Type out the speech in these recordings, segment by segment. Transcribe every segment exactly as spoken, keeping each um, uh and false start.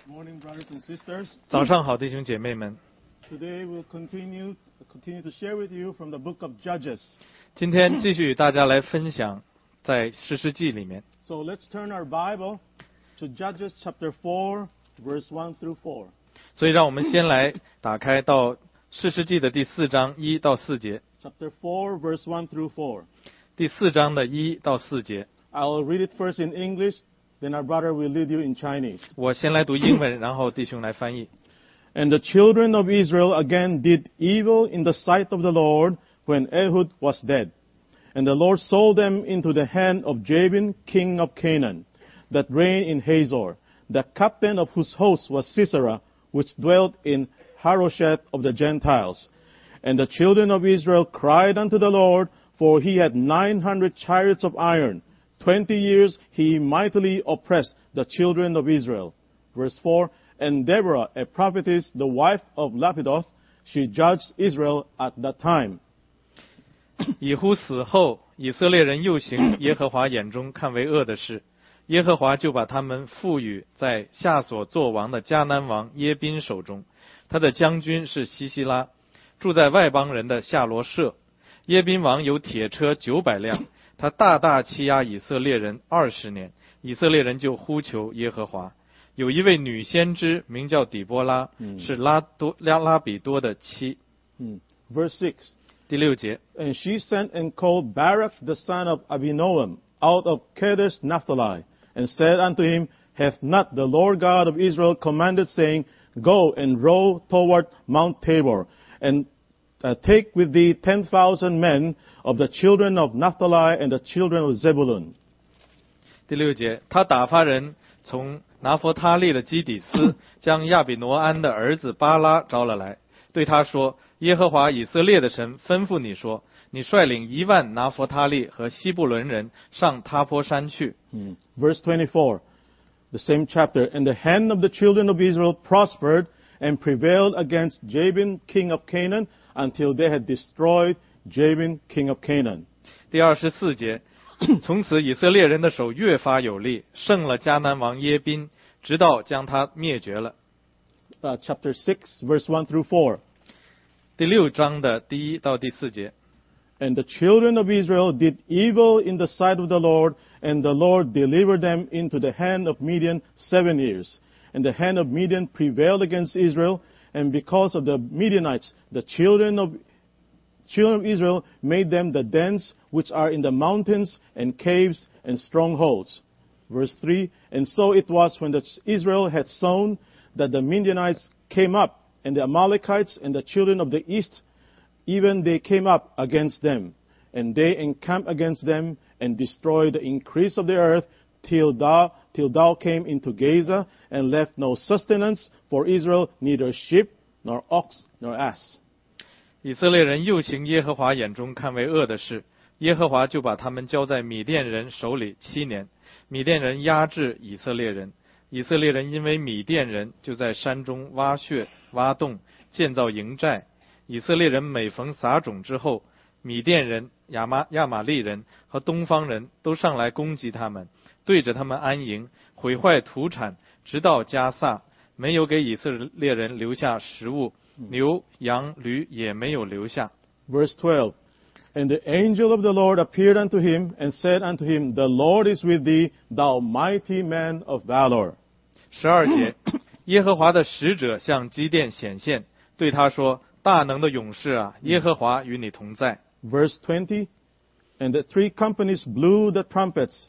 Morning, brothers and sisters. 早上好，弟兄姐妹们。 Today we'll continue continue to share with you from the book of Judges. 今天继续与大家来分享在士师记里面。 So let's turn our Bible to Judges chapter four, verse one through four. 所以让我们先来打开到士师记的第四章一到四节。 Chapter four, verse one through four. 第四章的一到四节。 I'll read it first in English, then our brother will lead you in Chinese. 我先来读英文，然后弟兄来翻译。 And the children of Israel again did evil in the sight of the Lord when Ehud was dead. And the Lord sold them into the hand of Jabin, king of Canaan, that reigned in Hazor, the captain of whose host was Sisera, which dwelt in Harosheth of the Gentiles. And the children of Israel cried unto the Lord, for he had nine hundred chariots of iron. Twenty years he mightily oppressed the children of Israel. Verse four, And Deborah, a prophetess, the wife of Lapidoth, she judged Israel at that time. 以呼死后，以色列人又行耶和华眼中看为恶的事，耶和华就把他们赋予在夏所作王的迦南王耶宾手中。他的将军是西西拉，住在外邦人的夏罗舍。耶宾王有铁车九百辆，他大大欺压以色列人二十年，以色列人就呼求耶和华。有一位女先知名叫底波拉， 嗯是拉多拉拉比多的妻。 Hmm. Verse six. 第六节， And she sent and called Barak the son of Abinoam out of Kadesh Naphtali, and said unto him, Hath not the Lord God of Israel commanded, saying, Go and row toward Mount Tabor, and uh, take with thee ten thousand men of the children of Naphtali and the children of Zebulun. 第六节，他打发人从拿佛他利的基底斯，将亚比挪安的儿子巴拉招了来，对他说：耶和华以色列的神吩咐你说，你率领一万拿佛他利和西布伦人上他坡山去。 Hmm. Verse twenty-four, the same chapter. And the hand of the children of Israel prospered and prevailed against Jabin, king of Canaan, until they had destroyed Jabin, king of Canaan. 第二十四节，从此以色列人的手越发有力，胜了迦南王耶宾，直到将他灭绝了。 Uh, chapter six, verse one through four. 第六章的第一到第四节。 And the children of Israel did evil in the sight of the Lord, and the Lord delivered them into the hand of Midian seven years. And the hand of Midian prevailed against Israel, and because of the Midianites, the children of children of Israel made them the dens which are in the mountains and caves and strongholds. Verse three, And so it was when the Israel had sown that the Midianites came up, and the Amalekites and the children of the east, even they came up against them. And they encamped against them and destroyed the increase of the earth till thou, till thou came into Gaza and left no sustenance for Israel, neither sheep nor ox nor ass. 以色列人又行耶和华眼中看为恶的事，耶和华就把他们交在米甸人手里七年。米甸人压制以色列人，以色列人因为米甸人就在山中挖穴、挖洞、建造营寨。以色列人每逢撒种之后，米甸人、亚玛亚玛利人和东方人都上来攻击他们，对着他们安营，毁坏土产，直到加萨，没有给以色列人留下食物，牛、羊、驴也没有留下。 Verse twelve. And the angel of the Lord appeared unto him and said unto him, The Lord is with thee, thou mighty man of valor. 十二节，耶和华的使者向基甸显现，对他说：大能的勇士啊，耶和华与你同在。 Verse twenty, And the three companies blew the trumpets.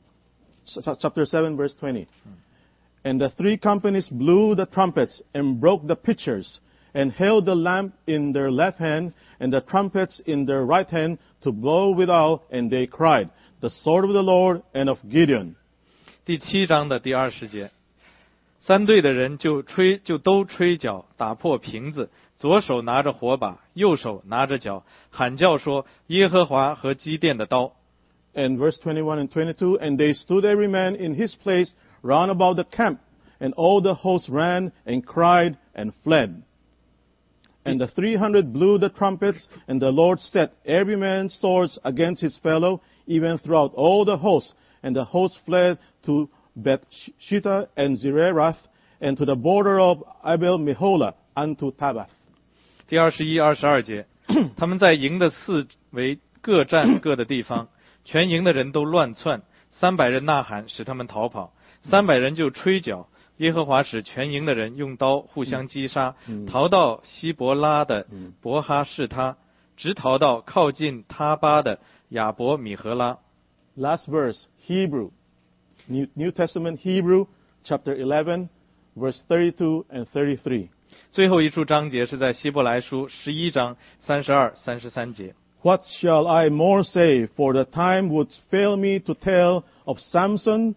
Chapter seven, verse twenty. And the three companies blew the trumpets and broke the pitchers and held the lamp in their left hand and the trumpets in their right hand to blow withal, and they cried, The sword of the Lord and of Gideon. 第七章的第二十节，三队的人就吹，就都吹角，打破瓶子，左手拿着火把，右手拿着角，喊叫说：耶和华和基甸的刀。 And verse twenty-one and twenty-two, And they stood every man in his place round about the camp, and all the host ran and cried and fled. And the three hundred blew the trumpets, and the Lord set every man's swords against his fellow, even throughout all the host. And the host fled to Beth-shittah and Zererath, and to the border of Abel-Meholah unto Tabath. 第二十一、二十二节，他们在营的四围各占各的地方，全营的人都乱窜，三百人呐喊，使他们逃跑，三百人就吹角。耶和华使全营的人用刀互相击杀，逃到希伯拉的伯哈士他，直逃到靠近他巴的亚伯米和拉。 Last verse, Hebrew. New, New Testament Hebrew, chapter eleven, verse thirty-two and thirty-three. 最后一处章节是在希伯来书十一章三十二、三十三节。 What shall I more say? For the time would fail me to tell of Samson,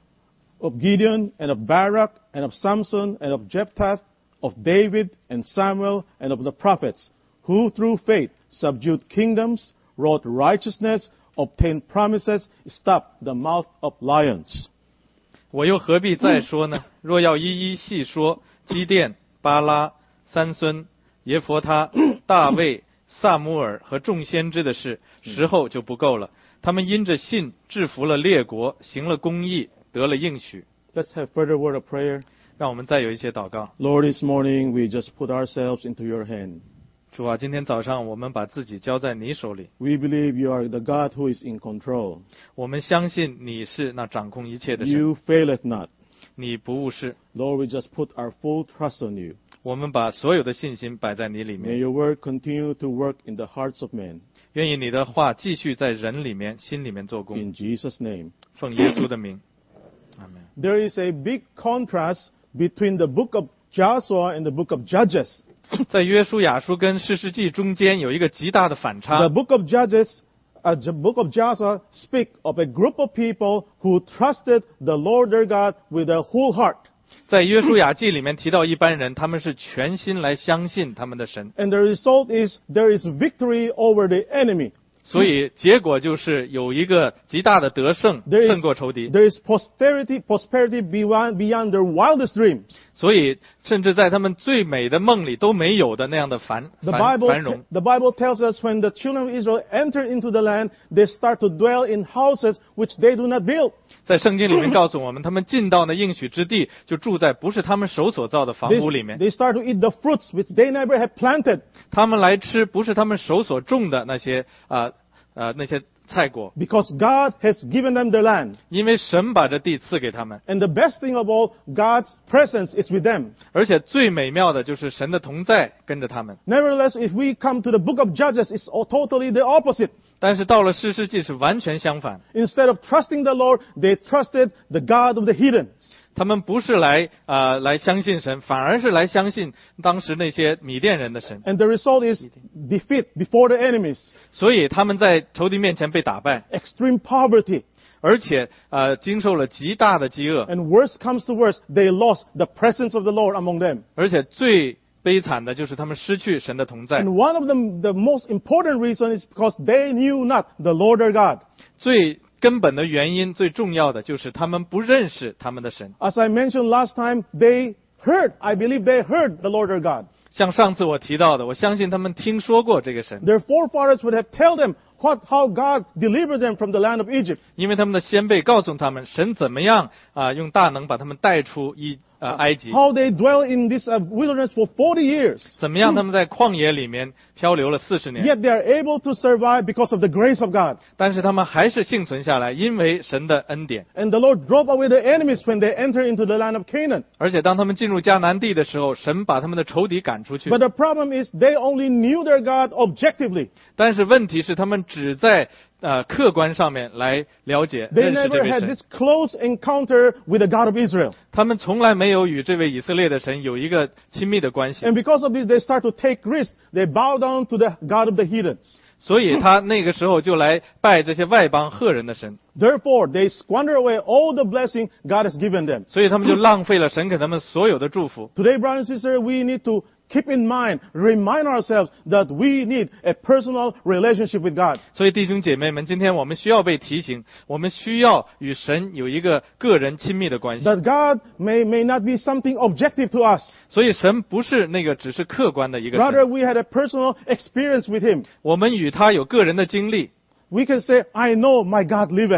of Gideon, and of Barak, and of Samson, and of Jephthah, of David, and Samuel, and of the prophets, who through faith subdued kingdoms, wrought righteousness, obtained promises, stopped the mouth of lions. 我又何必再说呢？若要一一细说基甸、巴拉、三孙、耶弗他、大卫、撒母耳和众先知的事，时候就不够了。他们因着信制服了列国，行了公义，得了应许。 Let's have further word of prayer. 让我们再有一些祷告。 Lord, this morning we just put ourselves into your hand. 主啊，今天早上我们把自己交在你手里。 We believe you are the God who is in control. 我们相信你是那掌控一切的神。 You faileth not. 你不误事。 Lord, we just put our full trust on you. 我们把所有的信心摆在你里 May 面。 your word continue to work in the hearts of men. 愿意你的话继续在人里面、心里面做工。 In Jesus' name. 奉耶稣的名，阿门。 There is a big contrast between the book of Joshua and the book of Judges. 在约书亚书跟士师记中间有一个极大的反 The 差。 book of Judges, uh, the book of Joshua speak of a group of people who trusted the Lord their God with their whole heart. 在约书亚记里面提到一般人，他们是全心来相信他们的神， And the result is there is victory over the enemy. 所以结果就是有一个极大的得胜， There is, 胜过仇敌。 there is prosperity, prosperity beyond, beyond their wildest dreams. 所以甚至在他们最美的梦里都没有的那样的繁 The 繁 Bible, 繁荣。 the Bible tells us when the children of Israel enter into the land, they start to dwell in houses which they do not build. 在圣经里面告诉我们，他们进到那应许之地，就住在不是他们手所造的房 They, 屋里面。 they start to eat the fruits which they never have planted. 他们来吃不是他们手所种的那些啊呃那些菜果， Because God has given them the land. 因为神把这地赐给他们。 And the best thing of all, God's presence is with them. 而且最美妙的就是神的同在跟着他们。 Nevertheless, if we come to the book of Judges, it's all totally the opposite. 但是到了士师记是完全相反， Instead of trusting the Lord, they trusted the God of the heathens. 他们不是来啊、呃、来相信神，反而是来相信当时那些米甸人的神。 And the result is defeat before the enemies, 所以他们在仇敌面前被打败， extreme poverty. 而且呃经受了极大的饥饿， And worst comes to worst, they lost the presence of the Lord among them. 而且最悲惨的就是他们失去神的同在。 And one of them, the most important reason is because they knew not the Lord their God. 最根本的原因，最重要的就是他们不认识他们的神。 As I mentioned last time, they heard, I believe they heard the Lord their God. 像上次我提到的，我相信他们听说过这个神， Their forefathers would have told them what, how God delivered them from the land of Egypt. 因为他们的先辈告诉他们，神怎么样啊、用大能把他们带出一呃埃及， How they dwell in this uh, wilderness for forty years. 怎么样他们在旷野里面漂流了四十年， Yet they are able to survive because of the grace of God. 但是他们还是幸存下来，因为神的恩典。 And the Lord drove away the enemies when they enter into the land of Canaan. 而且当他们进入迦南地的时候，神把他们的仇敌赶出去。 But the problem is they only knew their God objectively. 但是问题是，他们只在呃客观上面来了解 They 认识这 never 位 had 神， this close encounter with the God of Israel. 他们从来没有与这位以色列的神有一个亲密的关系。 And because of this, they start to take risks. They bow down to the God of the heathens. 所以他那个时候就来拜这些外邦赫人的神， Therefore, they squander away all the blessing God has given them. 所以他们就浪费了神给他们所有的祝福。 Today, brothers and sisters, we need to keep in mind, remind ourselves that we need a personal relationship with God. 所以弟兄姐妹们，今天我们需要被提醒，我们需要与神有一个个人亲密的关系。 That God may, may not be something objective to us. 所以神不是那个只是客观的一个 Rather, 神， we had a personal experience with Him. 我们与他有个人的经历。 We can say, I know my God liveth.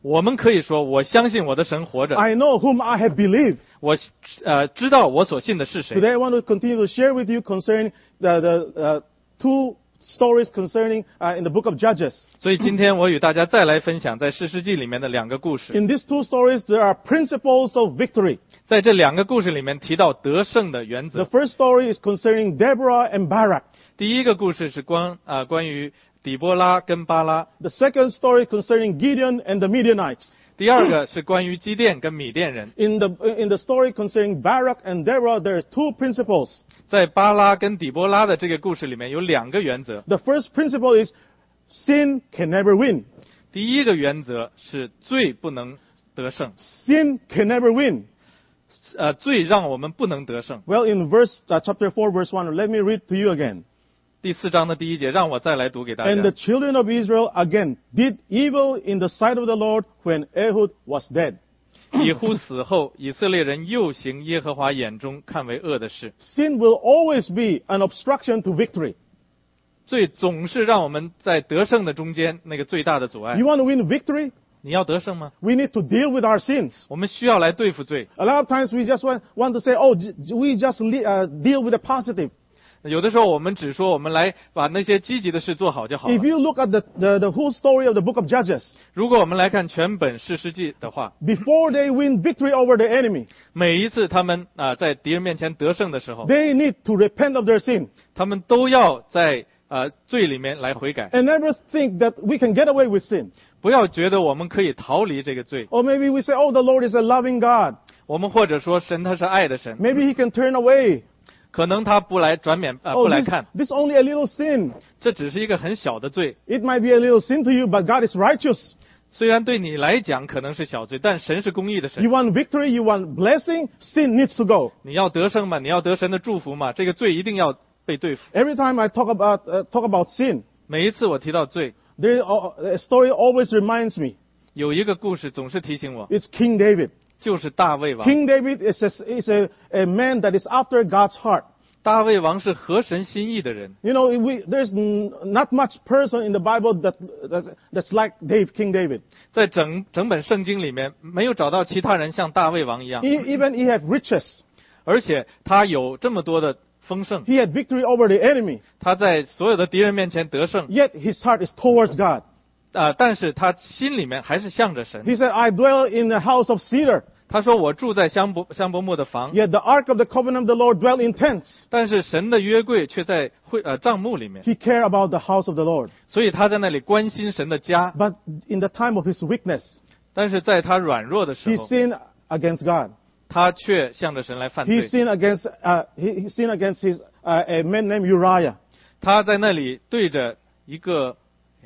我们可以说，我相信我的神活着， I know whom I have believed. 我呃知道我所信的是谁。 Today I want to continue to share with you concerning the, the uh, two stories concerning uh, in the book of Judges. 所以今天我与大家再来分享在士师记里面的两个故事。 In these two stories, there are principles of victory. 在这两个故事里面提到得胜的原 The 则。 first story is concerning Deborah and Barak. 第一个故事是关啊、呃、关于底波拉跟巴拉， The second story concerning Gideon and the Midianites. 第二个是关于基甸跟米甸人。 In the, in the story concerning Barak and Deborah, there are two principles. 在巴拉跟底波拉的这个故事里面有两个原则。 The first principle is sin can never win. 第一个原则是罪不能得胜， Sin can never win. 呃，罪让我们不能得胜。 Well, in verse uh, chapter four, verse one, let me read to you again. 第四章的第一节，让我再来读给大 And the 家。 children of Israel again did evil in the sight of the Lord when Ehud was dead. 以呼死后，以色列人又行耶和华眼中看为恶的事。 Sin will always be an obstruction to victory. 罪总是让我们在得胜的中间那个最大的阻碍 You。want to win victory? 你要得胜吗？ We need to deal with our sins. 我们需要来对付罪。 A lot of times we just want, want to say, oh, j- we just le- uh, deal with the positive. 有的时候我们只说我们来把那些积极的事做好就好了 If。you look at the, the, the whole story of the book of Judges, 如果我们来看全本士师记的话， before they win victory over the enemy, 每一次他们啊、在敌人面前得胜的时候， they need to repent of their sin 他们都要在呃罪里面来悔改， and never think that we can get away with sin. 不要觉得我们可以逃离这个罪。 Or maybe we say, oh, the Lord is a loving God. 我们或者说神他是爱的神， Maybe He can turn away. 可能他不来转免啊、 Oh, 不来 this, 看， this is only a little sin. 这只是一个很小的罪。 It might be a little sin to you, but God is righteous. 虽然对你来讲可能是小罪，但神是公义的 You 神。 want victory, you want blessing, sin needs to go. 你要得胜嘛，你要得神的祝福嘛，这个罪一定要被对付。 Every time I talk about, uh, talk about sin, 每一次我提到罪， there, uh, a story always reminds me. 有一个故事总是提醒我， It's King David. 就是大卫王。 King David is, a, is a, a man that is after God's heart. 大卫王是合神心意的人。 You know, we, there's n- not much person in the Bible that, that's, that's like Dave, King David. 在整整本圣经里面，没有找到其他人像大卫王一样， He, even he had riches. 而且他有这么多的丰盛， He had victory over the enemy. 他在所有的敌人面前得胜 Yet his heart is towards God. 啊、但是他心里面还是向着神。 He said, I dwell in the house of cedar. 他说：“我住在香柏香柏木的房， Yet the ark of the covenant of the Lord dwell in tents. 但是神的约柜却在会呃帐幕里面， He cared about the house of the Lord. 所以他在那里关心神的家。 But in the time of his weakness, 但是在他软弱的时 he 候， sinned against God. 他却向着神来犯 He 罪。 sinned against, uh, he, he sinned against his, uh, a man named Uriah. 他在那里对着一个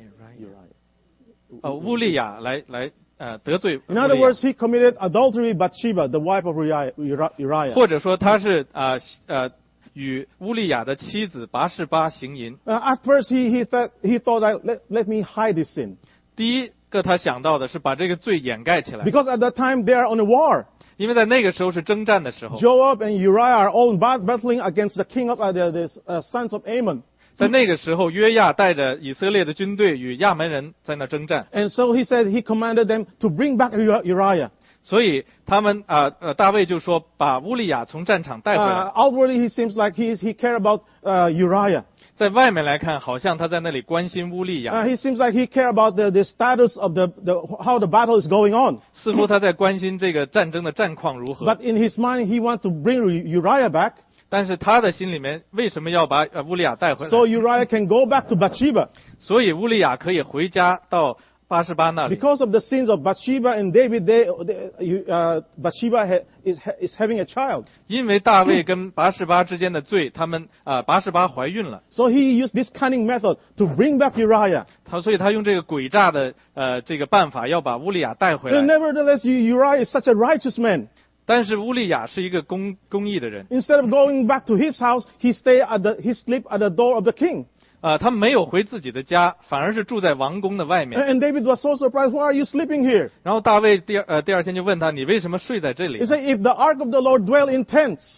呃乌利亚来来呃得罪乌 In 利 other 亚， words, he committed adultery with Bathsheba, the wife of Uriah. Uriah. 或者说他是啊呃与乌利亚的妻子拔示巴行淫。 Uh, at first, he, he, thought, he thought, that, let, let me hide this sin. 第一个他想到的是把这个罪掩盖起来， Because at that time, they are on a war. 因为在那个时候是征战的时候， Joab and Uriah are all bat- battling against the king of uh, the, the uh, sons of Ammon. 在那个时候约亚带着以色列的军队与亚门人在那征战， And so he said he commanded them to bring back Uri- Uriah. 所以他们啊呃大卫就说把乌利亚从战场带回 Uh, 来。 outwardly, he seems like he, is, he cared about uh, Uriah. 在外面来看，好像他在那里关心乌利 Uh, 亚， he seems like he cared about the, the status of the, the, how the battle is going on. 似乎他在关心这个战争的战况如何。 But in his mind, he wants to bring Uriah back 但是他的心里面为什么要把呃乌利亚带回 so 来？ Uriah can go back to Bathsheba. 所以乌利亚可以回家到八十八那里。 Because of the sins of Bathsheba and David, they, they, uh, Bathsheba ha, is, is having a child. 因为大卫跟拔示巴之间的罪，他们啊拔示巴怀孕了， So he used this cunning method to bring back Uriah. 他所以他用这个诡诈的呃这个办法要把乌利亚带回 And 来。 nevertheless, Uriah is such a righteous man. 但是乌利亚是一个公公义的人 Instead of going back to his house, he stay at the, he sleep at the door of the king. 啊、他没有回自己的家，反而是住在王宫的外面。 And David was so surprised. Why are you sleeping here? 然后大卫第二呃第二天就问他，你为什么睡在这 He 里？ said, if the ark of the Lord dwell in tents,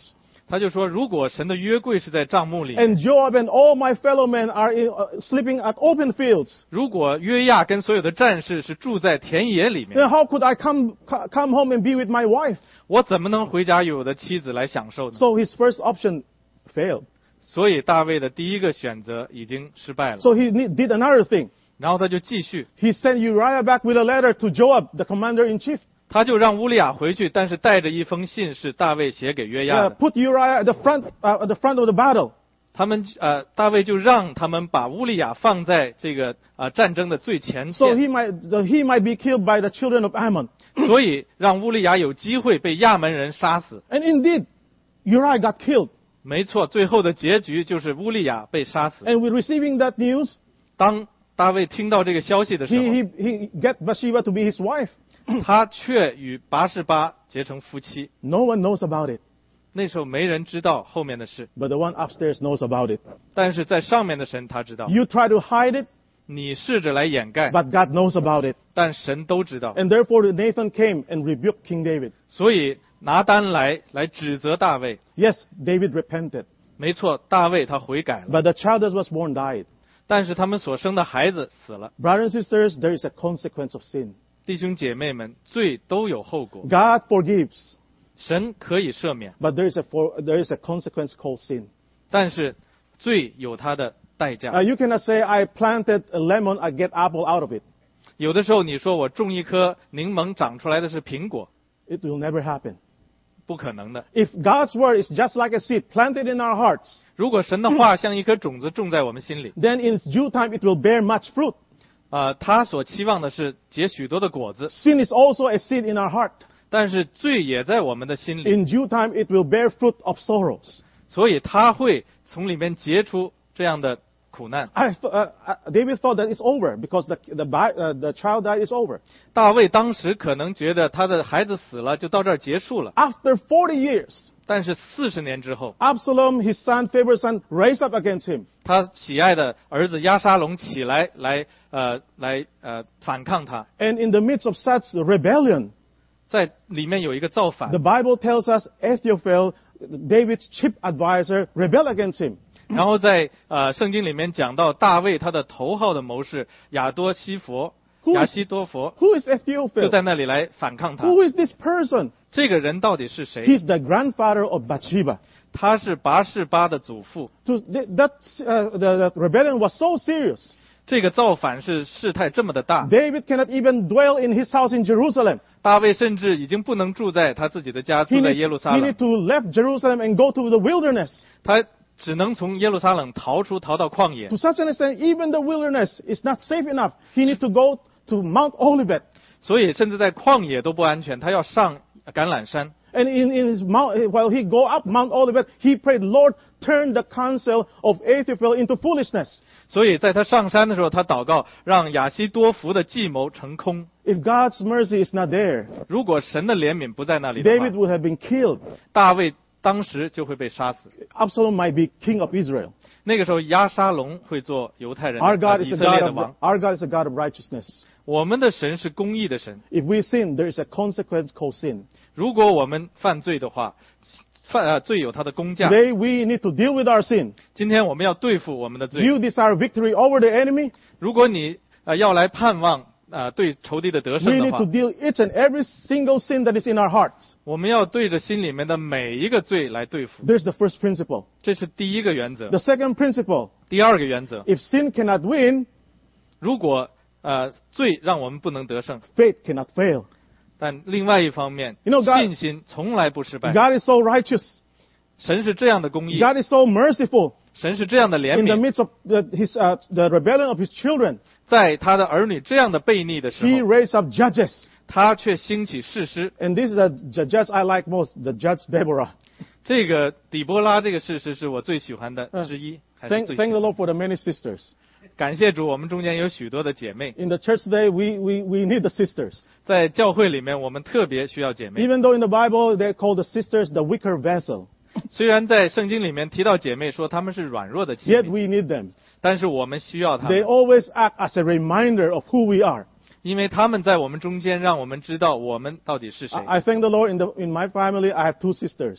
他就说，如果神的约柜是在帐幕里面， and Joab and all my fellow men are in, uh, sleeping at open fields, 如果约亚跟所有的战士是住在田野里 then 面， how could I come co- come home and be with my wife? 我怎么能回家与我的妻子来享受呢？ So his first option failed. 所以大卫的第一个选择已经失败了。 So he ne- did another thing. 然后他就继续， He sent Uriah back with a letter to Joab, the commander-in-chief. 他就让乌利亚回去，但是带着一封信是大卫写给约亚 Uh, 的。 put Uriah at the front, uh, at the front of the battle. 他们呃，大卫就让他们把乌利亚放在这个呃战争的最前 So 线， he might, the, he might be killed by the children of Ammon. 所以让乌利亚有机会被亚门人杀死。 And indeed, Uriah got killed. 没错，最后的结局就是乌利亚被杀死。 And with receiving that news, 当大卫听到这个消息的时 he, 候， he, he get Bathsheba to be his wife. 他却与拔示巴结成夫妻。 No one knows about it, 那时候没人知道后面的事， but the one upstairs knows about it. 但是在上面的神他知道。 You try to hide it, 你试着来掩盖， but God knows about it. 但神都知道。 And therefore Nathan came and rebuked King David. 所以拿单来来指责大卫。 Yes, David repented, 没错，大卫他悔改了， but the child that was born died. 但是他们所生的孩子死了。 Brothers and sisters, there is a consequence of sin. 弟兄姐妹们，罪都有后果， God forgives, 神可以赦免， but there is a for, there is a consequence called sin. 但是罪有它的代价。 Uh, you cannot say, I planted a lemon, I get apple out of it. 有的时候你说我种一颗柠檬，长出来的是苹果， It will never happen. 不可能的。 If God's word is just like a seed planted in our hearts, 如果神的话像一颗种子种在我们心里， then in its due time it will bear much fruit. 啊，他所期望的是结许多的果子， Sin is also a seed in our heart. 但是罪也在我们的心里， In due time it will bear fruit of sorrows. 所以他会从里面结出这样的苦难。 I, th- uh, uh, David thought that it's over because the, the, bi- uh, the child died, it's over. 大卫当时可能觉得他的孩子死了，就到这儿结束了。 After forty years, 但是四十年之后， Absalom, his son, favorite son, raised up against him. 他喜爱的儿子押沙龙起来，来呃来呃反抗他， And in the midst of such rebellion, 在里面有一个造反 the。Bible tells us Ahithophel, David's chief advisor, rebelled against him. 然后在呃圣经里面讲到大卫他的头号的谋士亚多西佛 Who is- 亚西多佛 Who is 就 Ahithophel? 在那里来反抗他。 Who is this person? 这个人到底是谁？ He's the grandfather of Bathsheba. 他是拔示巴的祖父。 To, that, uh, the, the rebellion was so serious. 这个造反是事态这么的大， David cannot even dwell in his house in Jerusalem. 大卫甚至已经不能住在他自己的家， He 住在 need, 耶路撒 he 冷 need，to left Jerusalem and go to the wilderness. 他只能从耶路撒冷逃出，逃到旷野 To。such an extent, even the wilderness is not safe enough. He need to go to Mount Olivet. 所以甚至在旷野都不安全，他要上橄榄山。 And in, in his mount, while he go up Mount Olivet, he prayed, Lord, turn the counsel of Ahithophel into foolishness. 所以在他上山的时候，他祷告，让亚西多弗的计谋成空。 If God's mercy is not there, 如果神的怜悯不在那里的 David 话， would have been killed. 大卫当时就会被杀死。 Absalom might be king of Israel. 那个时候，押沙龙会做犹太人 Our 的、呃 God 以 is a 色列 God 的 of, 王。 our God is a God of righteousness. 我们的神是公义的神。 If we sin, there is a consequence called sin. 如果我们犯罪的话，犯呃罪有它的公价。 Today we need to deal with our sin. 今天我们要对付我们的 Do 罪。 you desire victory over the enemy? 如果你呃要来盼望呃对仇敌的得 We 胜的 need 话 to，deal each and every single sin that is in our hearts. 我们要对着心里面的每一个罪来对付。 There's the first principle. 这是第一个原则。 The second principle, 第二个原则， if sin cannot win, 如果呃罪让我们不能得胜， faith cannot fail. 但另外一方面， You know, God- 信心从来不失败。 God is so righteous. 神是这样的公义， God is so merciful. 神是这样的怜 In the 悯， midst of the, his, uh, the rebellion of his children, 在他的儿女这样的悖逆的时 he 候， raised up judges. 他却兴起士师。 And this is the, the judge I like most, the judge Deborah. 这个底波拉这个士师是我最喜欢的之一，还是 Thank, 最喜 thank the 欢。 Lord for the many sisters. 感谢主，我们中间有许多的姐妹， In the church today, we, we, we need the sisters. 在教会里面，我们特别需要姐妹。 Even though in the Bible they call the sisters the weaker vessel, 虽然在圣经里面提到姐妹说她们是软弱的器 yet 皿， we need them. 但是我们需要她 They 们， always act as a reminder of who we are. 因为她们在我们中间，让我们知道我们到底是谁。 I, I thank the Lord in, the, in my family, I have two sisters.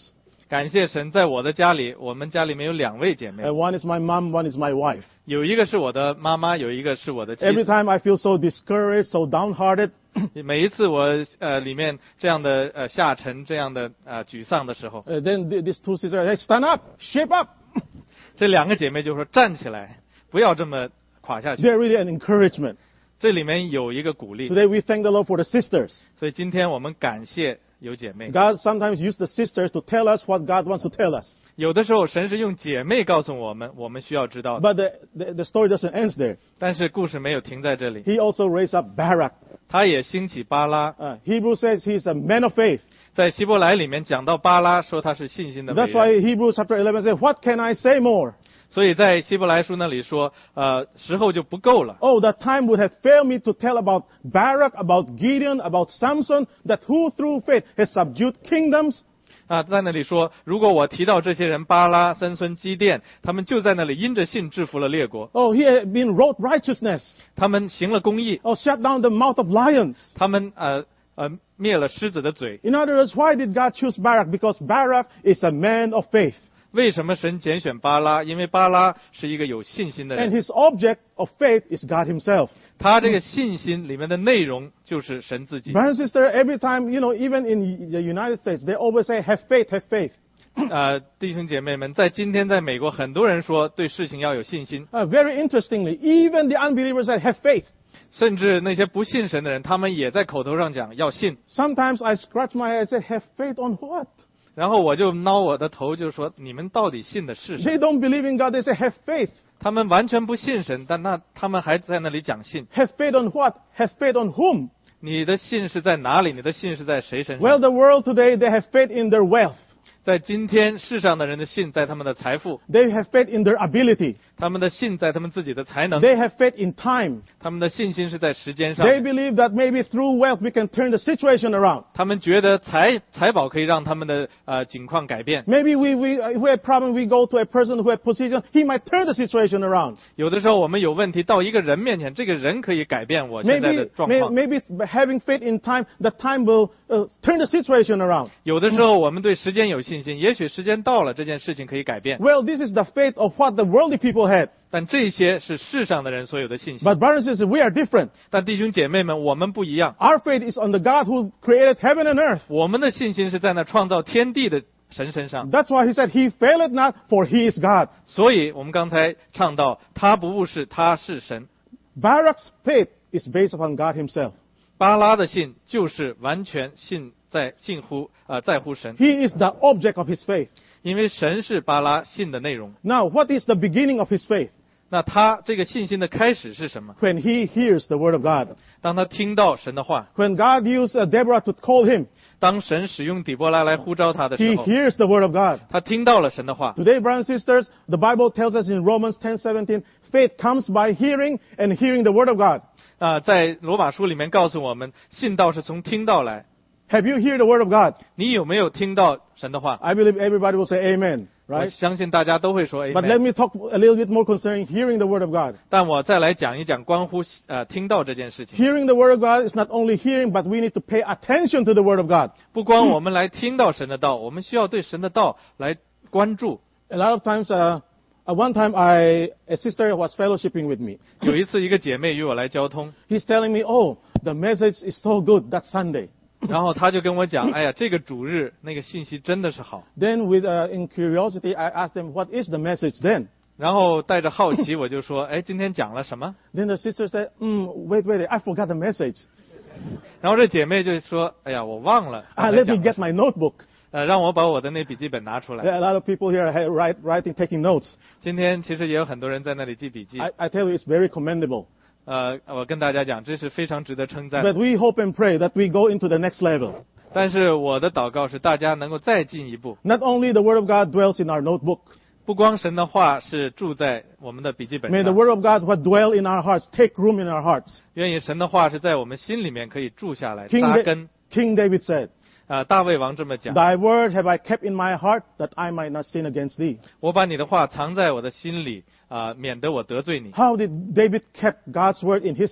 感谢神，在我的家里，我们家里面有两位姐妹， Uh, one is my mom, one is my wife. 有一个是我的妈妈，有一个是我的妻 Every 子。 time I feel so discouraged, so downhearted, 每一次我呃里面这样的呃下沉、这样的呃沮丧的时候， uh, then th- these two sisters, hey, stand up, shape up. 这两个姐妹就说站起来，不要这么垮下去。 They're really an encouragement. 这里面有一个鼓励， Today we thank the Lord for the sisters. 所以今天我们感谢有姐妹。 God sometimes uses the sisters to tell us what God wants to tell us. 有的时候神是用姐妹告诉我们我们需要知道的， But the, the, the story doesn't end there. 但是故事没有停在这里， He also raised up Barak. 他也兴起巴拉。 Uh, Hebrews says he's a man of faith. 在希伯来里面讲到巴拉，说他是信心的伟 That's why 人。 Hebrews chapter eleven says, what can I say more? 所以在希伯来书那里说，呃，时候就不够了。 Oh, the time would have failed me to tell about Barak, about Gideon, about Samson, that who through faith has subdued kingdoms. 啊，在那里说，如果我提到这些人，巴拉、森孙、基甸，他们就在那里因着信制服了列国， Oh, he had been wrought righteousness. 他们行了公义， Oh, shut down the mouth of lions. 他们呃呃灭了狮子的嘴。 In other words, why did God choose Barak? Because Barak is a man of faith. 为什么神拣选巴拉？因为巴拉是一个有信心的 And 人， his object of faith is God himself. 他这个信心里面的内容就是神自己。 Brother and sister, every time, you know, even in the United States, they always say, have faith, have faith. 呃，弟兄姐妹们，在今天在美国，很多人说对事情要有信心， Uh, very interestingly, even the unbelievers say, have faith. 甚至那些不信神的人，他们也在口头上讲要信。 Sometimes I scratch my head and say, have faith on what? 然后我就挠我的头，就说你们到底信的是什么？ They don't believe in God. They say, have faith. 他们完全不信神，但那他们还在那里讲信。 Have faith on what? Have faith on whom? 你的信是在哪里？你的信是在谁身 Well, 上？ the world today, they have faith in their wealth. 在今天世上的人的信在他们的财富， They have faith in their ability. 他们的信在他们自己的才能， They have faith in time. 他们的信心是在时间上。 They believe that maybe through wealth we can turn the situation around. 他们觉得财财宝可以让他们的呃境况改变。 Maybe we, we, if we have problem, we go to a person who has position, he might turn the situation around. 有的时候我们有问题到一个人面前，这个人可以改变我现在的 Maybe, 状 may, 况。 maybe having faith in time, the time will uh, turn the situation around. 有的时候我们对时间有信心，也许时间到了，这件事情可以改变。 Well, this is the faith of what the worldly people had. 但这些是世上的人所有的信心。 But brothers and sisters, we are different. 但弟兄姐妹们，我们不一样， Our faith is on the God who created heaven and earth. 我们的信心是在那创造天地的神身上。 That's why he said, he faileth not, for he is God. 所以我们刚才唱到，他不误事，他是神。 Barak's faith is based upon God himself. 巴拉的信就是完全信在信乎呃在乎神， He is the object of his faith. 因为神是巴拉信的内容。 Now, what is the beginning of his faith? 那他这个信心的开始是什么？ When he hears the word of God. 当他听到神的话， When God used uh, Deborah to call him, 当神使用底波拉来呼召他的 he 时候， hears the word of God. 他听到了神的话。 Today, brothers and sisters, the Bible tells us in Romans ten seventeen, faith comes by hearing and hearing the word of God. 啊、在罗马书里面告诉我们，信道是从听到来。 Have you heard the word of God? 你有没有听到神的话？ I believe everybody will say amen, 我 right? 相信大家都会说 But let amen。 me talk a little bit more concerning hearing the word of God. 但我再来讲一讲关乎呃听到这件事情。 Hearing the word of God is not only hearing, but we need to pay attention to the word of God. 不光我们来听到神的道，我们需要对神的道来关注。 A lot of times, uh, at one time, I, a sister was fellowshipping with me. 有一次，一个姐妹与我来交通， He's telling me, oh, the message is so good that Sunday. 然后她就跟我讲：“哎呀，这个主日那个信息真的是好。 Then with, uh, in curiosity, I asked them, what is the message then?” ” 然后带着好奇，我就说：“哎，今天讲了什么 Then the sister said, mm, wait, wait, I forgot the message. ？” 然后这姐妹就说：“哎呀，我忘了。 Ah, 刚才 let 讲 me 了 get my notebook. 呃，让我把我的那笔记本拿出 There 来。 are a lot of people here ha- write, writing, taking notes. 今天其实也有很多人在那里记笔记。 I, I tell you, it's very commendable. 呃，我跟大家讲，这是非常值得称赞。 But we hope and pray that we go into the next level. 但是我的祷告是大家能够再进一步， Not only the Word of God dwells in our notebook. 不光神的话是住在我们的笔记本 May the 上， Word of God what dwell in our hearts take room in our hearts. 愿意神的话是在我们心里面可以住下来 King, 扎 Da- 根。 King David said, 啊，大卫王这么讲， Thy word have I kept in my heart that I might not sin against thee. 我把你的话藏在我的心里，啊，免得我得罪你。 How did David keep God's word in his heart?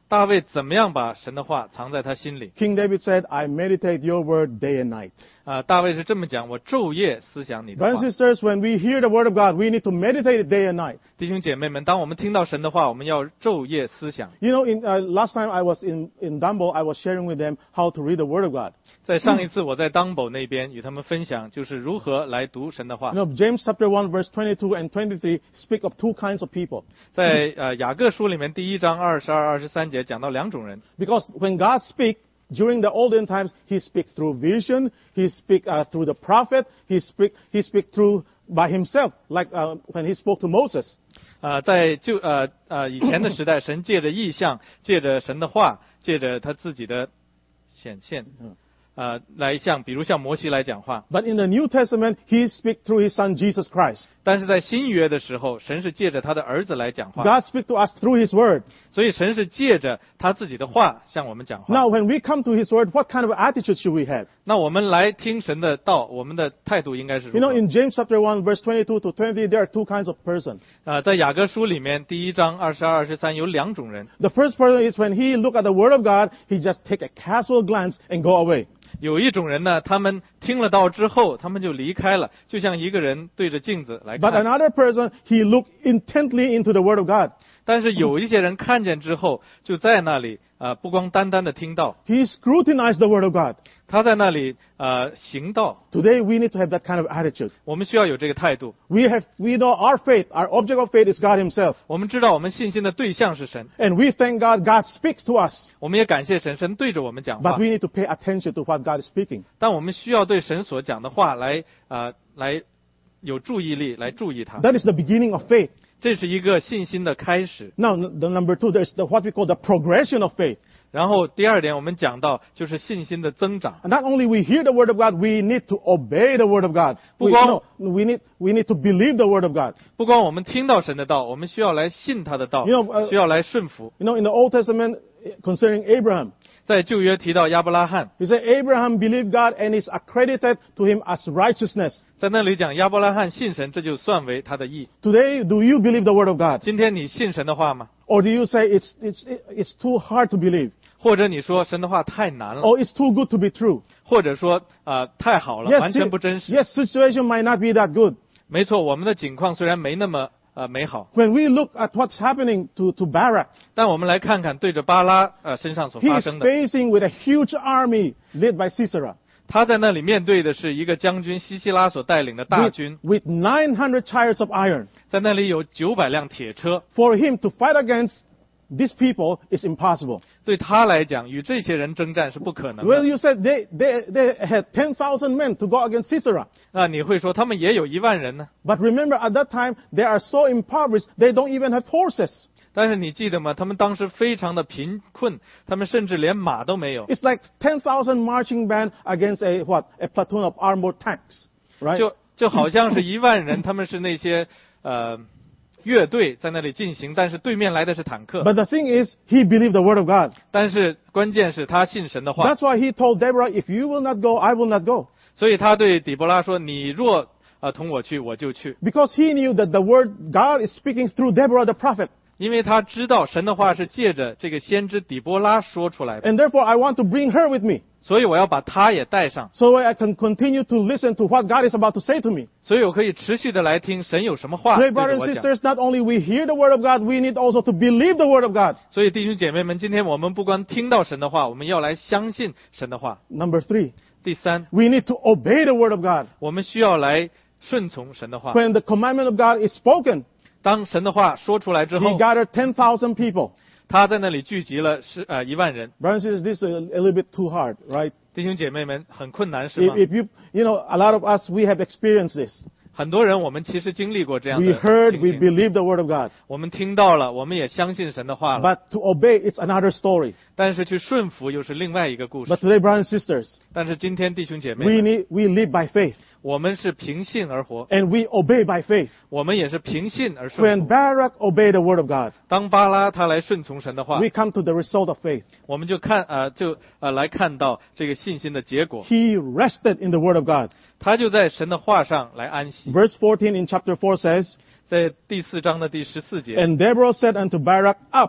大卫怎么样把神的话藏在他心里？ King David said, I meditate your word day and night. 啊、大卫是这么讲：我昼夜思想你的 Brothers 话 and。sisters, when we hear the word of God, we need to meditate it day and night. 弟兄姐妹们，当我们听到神的话，我们要昼夜思想。 You know, in, uh, last time I was in, in Dumbo, I was sharing with them how to read the word of God. 在上一次我在当宝那边与他们分享，就是如何来读神的话 You。know, James chapter one, verse twenty-two and twenty-three speak of two kinds of people. 在呃雅各书里面第一章二十二、二十三节讲到两种人。 Because when God speaks, during the olden times, He speaks through vision, He speaks uh, through the prophet, He speaks He speak through by Himself, like uh, when He spoke to Moses. 啊、在就呃呃以前的时代，神借着意象，借着神的话，借着他自己的显现，呃来向，比如向摩西来讲话。 But in the New Testament, He speaks through His Son Jesus Christ. 但是在新约的时候，神是借着他的儿子来讲话， God speaks to us through His Word. 所以神是借着他自己的话向我们讲话。 Now, when we come to His Word, what kind of attitude should we have? 那我们来听神的道，我们的态度应该是 You 如 know, 何？ in James chapter one, verse twenty-two to twenty, there are two kinds of person. 啊、在雅各书里面第一章二十二、二十三有两种人， The first person is when he look at the Word of God, he just take a casual glance and go away. 有一种人呢，他们听了道之后，他们就离开了，就像一个人对着镜子来 But 看。 another person, he look intently into the Word of God. 但是有一些人看见之后，就在那里啊、呃不光单单的听到， He scrutinized the Word of God. 他在那里呃行道。 Today, we need to have that kind of attitude. 我们需要有这个态度。 We have, we know our faith, our object of faith is God Himself. 我们知道我们信心的对象是神， And we thank God, God speaks to us. 我们也感谢神，神对着我们讲 But 话。 we need to pay attention to what God is speaking. 但我们需要对神所讲的话来啊、呃来有注意力，来注意它。 That is the beginning of faith. 这是一个信心的开始。 Now, the number two, there's the, what we call the progression of faith. 然后第二点，我们讲到就是信心的增长。 And not only we hear the Word of God, we need to obey the Word of God. We, 不光- no, we need, we need to believe the Word of God. 不光我们听到神的道，我们需要来信他的道 You know, uh, 需要来顺服。 You know, in the Old Testament, concerning Abraham, 在旧约提到亚伯拉罕， he said Abraham believed God and is accredited to him as righteousness. 在那里讲亚伯拉罕信神，这就算为他的义。 Today, do you believe the Word of God? 今天你信神的话吗？ Or do you say it's, it's, it's too hard to believe? 或者你说神的话太难了， Or it's too good to be true? 或者说啊、呃太好了， Yes, 完全不真实。 yes, situation might not be that good. 没错，我们的境况虽然没那么呃美好， When we look at what's happening to, to Barak, 但我们来看看对着巴拉呃身上所 he 发 is 生的， facing with a huge army led by Sisera. 他在那里面对的是一个将军西西拉所带领的大 With, 军， with nine hundred chariots of iron. 在那里有九百辆铁车， For him to fight against these people is impossible. 对他来讲，与这些人征战是不可能 Well, 的。 you said they, they, they had ten thousand men to go against Sisera. 那你会说他们也有一万人呢？ But remember, at that time, they are so impoverished, they don't even have horses. 但是你记得吗？他们当时非常的贫困，他们甚至连马都没有， It's like ten thousand marching band against a, what? A platoon of armored tanks. Right? 就就好像是一万人，他们是那些呃乐队在那里进行，但是对面来的是坦克。 But the thing is, he believed the word of God. 但是关键是他信神的话， That's why he told Deborah, if you will not go, I will not go. 所以他对底波拉说：“你若呃同我去，我就去。” Because he knew that the word, God is speaking through Deborah the prophet. 因为他知道神的话是借着这个先知底波拉说出来的， And therefore, I want to bring her with me. 所以我要把他也带上， So I can continue to listen to what God is about to say to me. 所以我可以持续的来听神有什么话 Dear 对 brothers 着我 and 讲。 sisters, not only we hear the word of God, we need also to believe the word of God. 所以弟兄姐妹们，今天我们不光听到神的话，我们要来相信神的话。 Number three, 第三， we need to obey the word of God. 我们需要来顺从神的话。 When the commandment of God is spoken, 当神的话说出来之 he 后， gathered ten thousand people. 他在那里聚集了是呃一万人。 Brothers and sisters, this is a, a little bit too hard, right? 弟兄姐妹们，很困难是 If, 吗？ if you, you know, a lot of us, we have experienced this. 很多人我们其实经历过这样 We 的 heard, 情 we 形， believe the word of God. 我们听到了，我们也相信神的话了。 But to obey, it's another story. 但是去顺服又是另外一个故 But 事。 today, brothers and sisters, 但是今天弟兄姐妹 we 们， need, we live by faith. 我们是凭信而活， And we obey by faith. 我们也是凭信而顺 When 服。 Barak obeyed the word of God, 当巴拉他来顺从神的话， we come to the result of faith. 我们就看呃就呃来看到这个信心的结果。 He rested in the word of God. 他就在神的话上来安息。 Verse fourteen in chapter four says, 在第四章的第十四节， And Deborah said unto Barak, Up,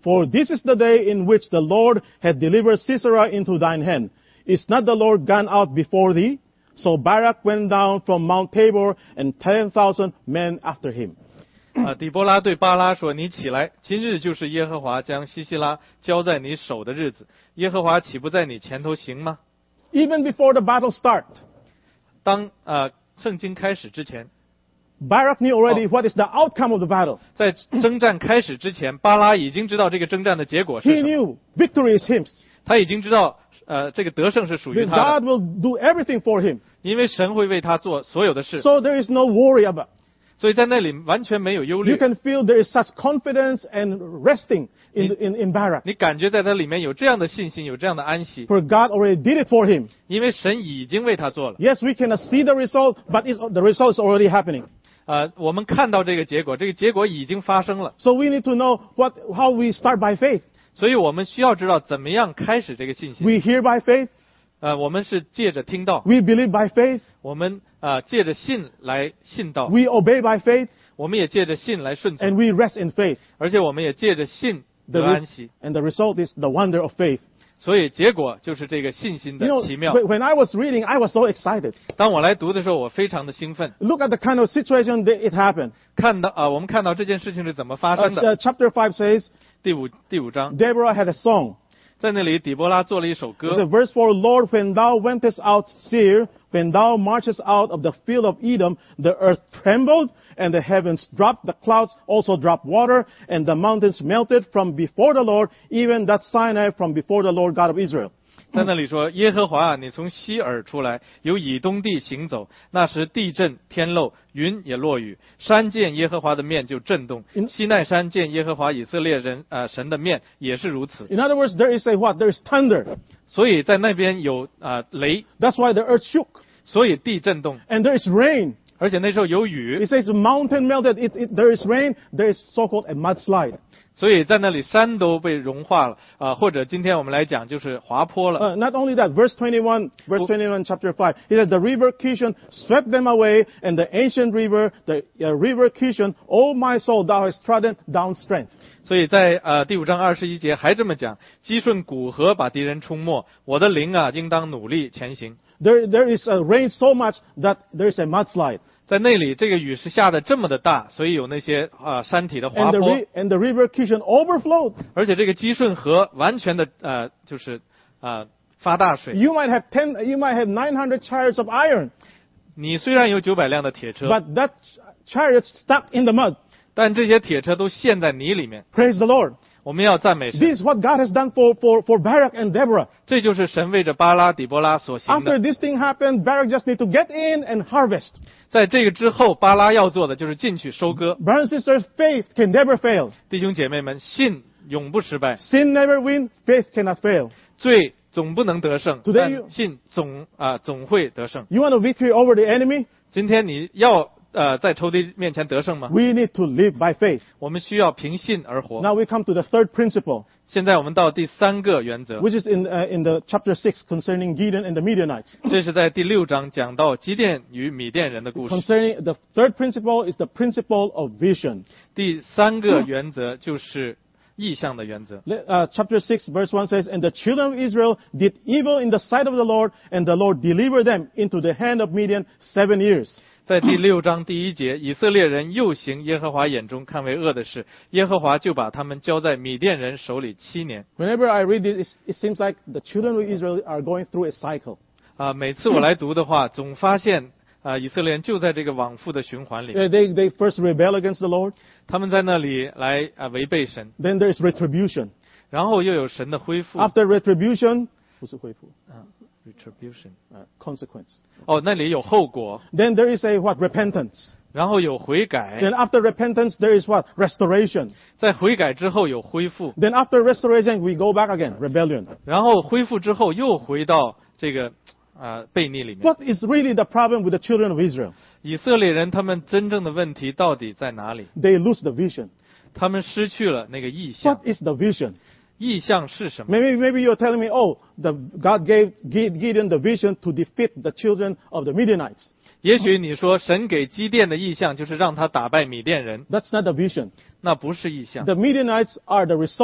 For this is the day in which the Lord had delivered Sisera into thine hand. Is not the Lord gone out before thee? So Barak went down from Mount Tabor, and ten thousand men after him. 啊，底波拉对巴拉说：“你起来，今日就是耶和华将西西拉交在你手的日子。耶和华岂不在你前头行吗？” Even before the battle start, 当啊圣经开始之前， Barak knew already what is the outcome of the battle. 在征战开始之前，巴拉已经知道这个征战的结果是 He 什么， knew victory is his. 他已经知道呃这个得胜是属于 That 他 God 的， will do everything for him. 因为神会为他做所有的事， So there is no worry about. 所以在那里完全没有忧 You 虑。 can feel there is such confidence and resting in, in, in Barak. 你感觉在他里面有这样的信心，有这样的安息， For God already did it for him. 因为神已经为他做了。 Yes, we cannot see the result, but it's, the result is already happening. 呃，我们看到这个结果，这个结果已经发生了， So we need to know what, how we start by faith. 所以我们需要知道怎么样开始这个信心。 We hear by faith. 呃，我们是借着听道， We believe by faith. 我们呃借着信来信道， We obey by faith. 我们也借着信来顺 And 从， we rest in faith. 而且我们也借着信 The 得 re- 安息。 and the result is the wonder of faith. 所以结果就是这个信心 You know, 的奇妙。 when when I was reading, I was so excited. 当我来读的时候，我非常的兴奋， Look at the kind of situation that it happened. 看到啊、呃我们看到这件事情是怎么发 Uh, 生的。 uh, chapter five says, 第五第五章， Deborah had a song. 在那里底波拉做了一首 It 歌 says, verse four, Lord, when thou wentest out Seir, when thou marchest out of the field of Edom, the earth trembled, and the heavens dropped, the clouds also dropped water, and the mountains melted from before the Lord, even that Sinai from before the Lord God of Israel. 在那里说：“耶和华啊，你从西尔出来，由以东地行走。那时地震天漏，云也落雨，山见耶和华的面就震动。 In- 西奈山见耶和华以色列人呃神的面也是如此。 In other words, there is a what? There is thunder. 所以在那边有啊、呃雷， That's why the earth shook. 所以地震动， And there is rain. 而且那时候有雨 It，says the mountain melted. It, it, there is rain. There is so-called a mudslide. 所以在那里山都被融化了啊、或者今天我们来讲就是滑坡了。 Uh, not only that, verse twenty-one, verse Oh. twenty-one, chapter five, he said, the river Kishon swept them away, and the ancient river, the uh, river Kishon, O my soul, thou hast trodden down strength. 所以在呃第五章二十一节还这么讲：基顺古河把敌人冲没，我的灵啊，应当努力前行。 There, there is uh, rain so much that there is a mudslide. 在那里，这个雨是下的这么的大，所以有那些啊、呃山体的滑 And the, 坡 ri-，and the river Kishon overflowed. 而且这个基顺河完全的呃就是啊、呃发大水。 You might have ten, you might have nine hundred chariots of iron, 你虽然有九百辆的铁车， but that chariot stuck in the mud. 但这些铁车都陷在泥里面。 Praise the Lord. 我们要赞美神， This is what God has done for, for, for Barak and Deborah. 这就是神为着巴拉底波拉所行 After 的。 this thing happened, Barak just need to get in and harvest. 在这个之后，巴拉要做的就是进去收割。 Brothers and sisters, faith can never fail. 弟兄姐妹们，信永不失败， Sin never win, faith cannot fail. 罪总不能得胜， Today you- 但信总啊、总会得胜。 You want a victory over the enemy? 今天你要呃在仇敌面前得胜吗？ We need to live by faith. 我们需要凭信而活。 Now we come to the third principle, 现在我们到第三个原则， which is in, uh, in the chapter six concerning Gideon and the Midianites. 这是在第六章讲到基甸与米甸人的故事。 Concerning the third principle is the principle of vision. 第三个原则就是意象的原则。 Let- Uh, chapter six verse one says, And the children of Israel did evil in the sight of the Lord, and the Lord delivered them into the hand of Midian seven years. 在第六章第一节，以色列人又行耶和华眼中看为恶的事，耶和华就把他们交在米甸人手里七年。 Whenever I read this, it's- it seems like the children of Israel are going through a cycle. 啊、每次我来读的话，总发现啊、以色列人就在这个往复的循环里， Uh, They, they first rebel against the Lord, 他们在那里来啊、违背神， then there is retribution. 然后又有神的恢复。 After retribution, 不是恢复， 啊 retribution， uh, consequence. 哦，那里有后果， Then there is a what? Repentance. 然后有悔改， Then after repentance, there is what? Restoration. 在悔改之后有恢复， Then after restoration, we go back again, rebellion. 然后恢复之后又回到这个啊、悖逆里面。 What is really the problem with the children of Israel? 以色列人他们真正的问题到底在哪里？ They lose the vision. 他们失去了那个意象 What。is the vision? 意象是什么？ Maybe, maybe you're telling me, oh, the, God gave Gideon the vision to defeat the children of the Midianites. 也许你说神给基甸的意象就是让他打败米甸人， That's not the vision. 那不是意象。 The Midianites are the result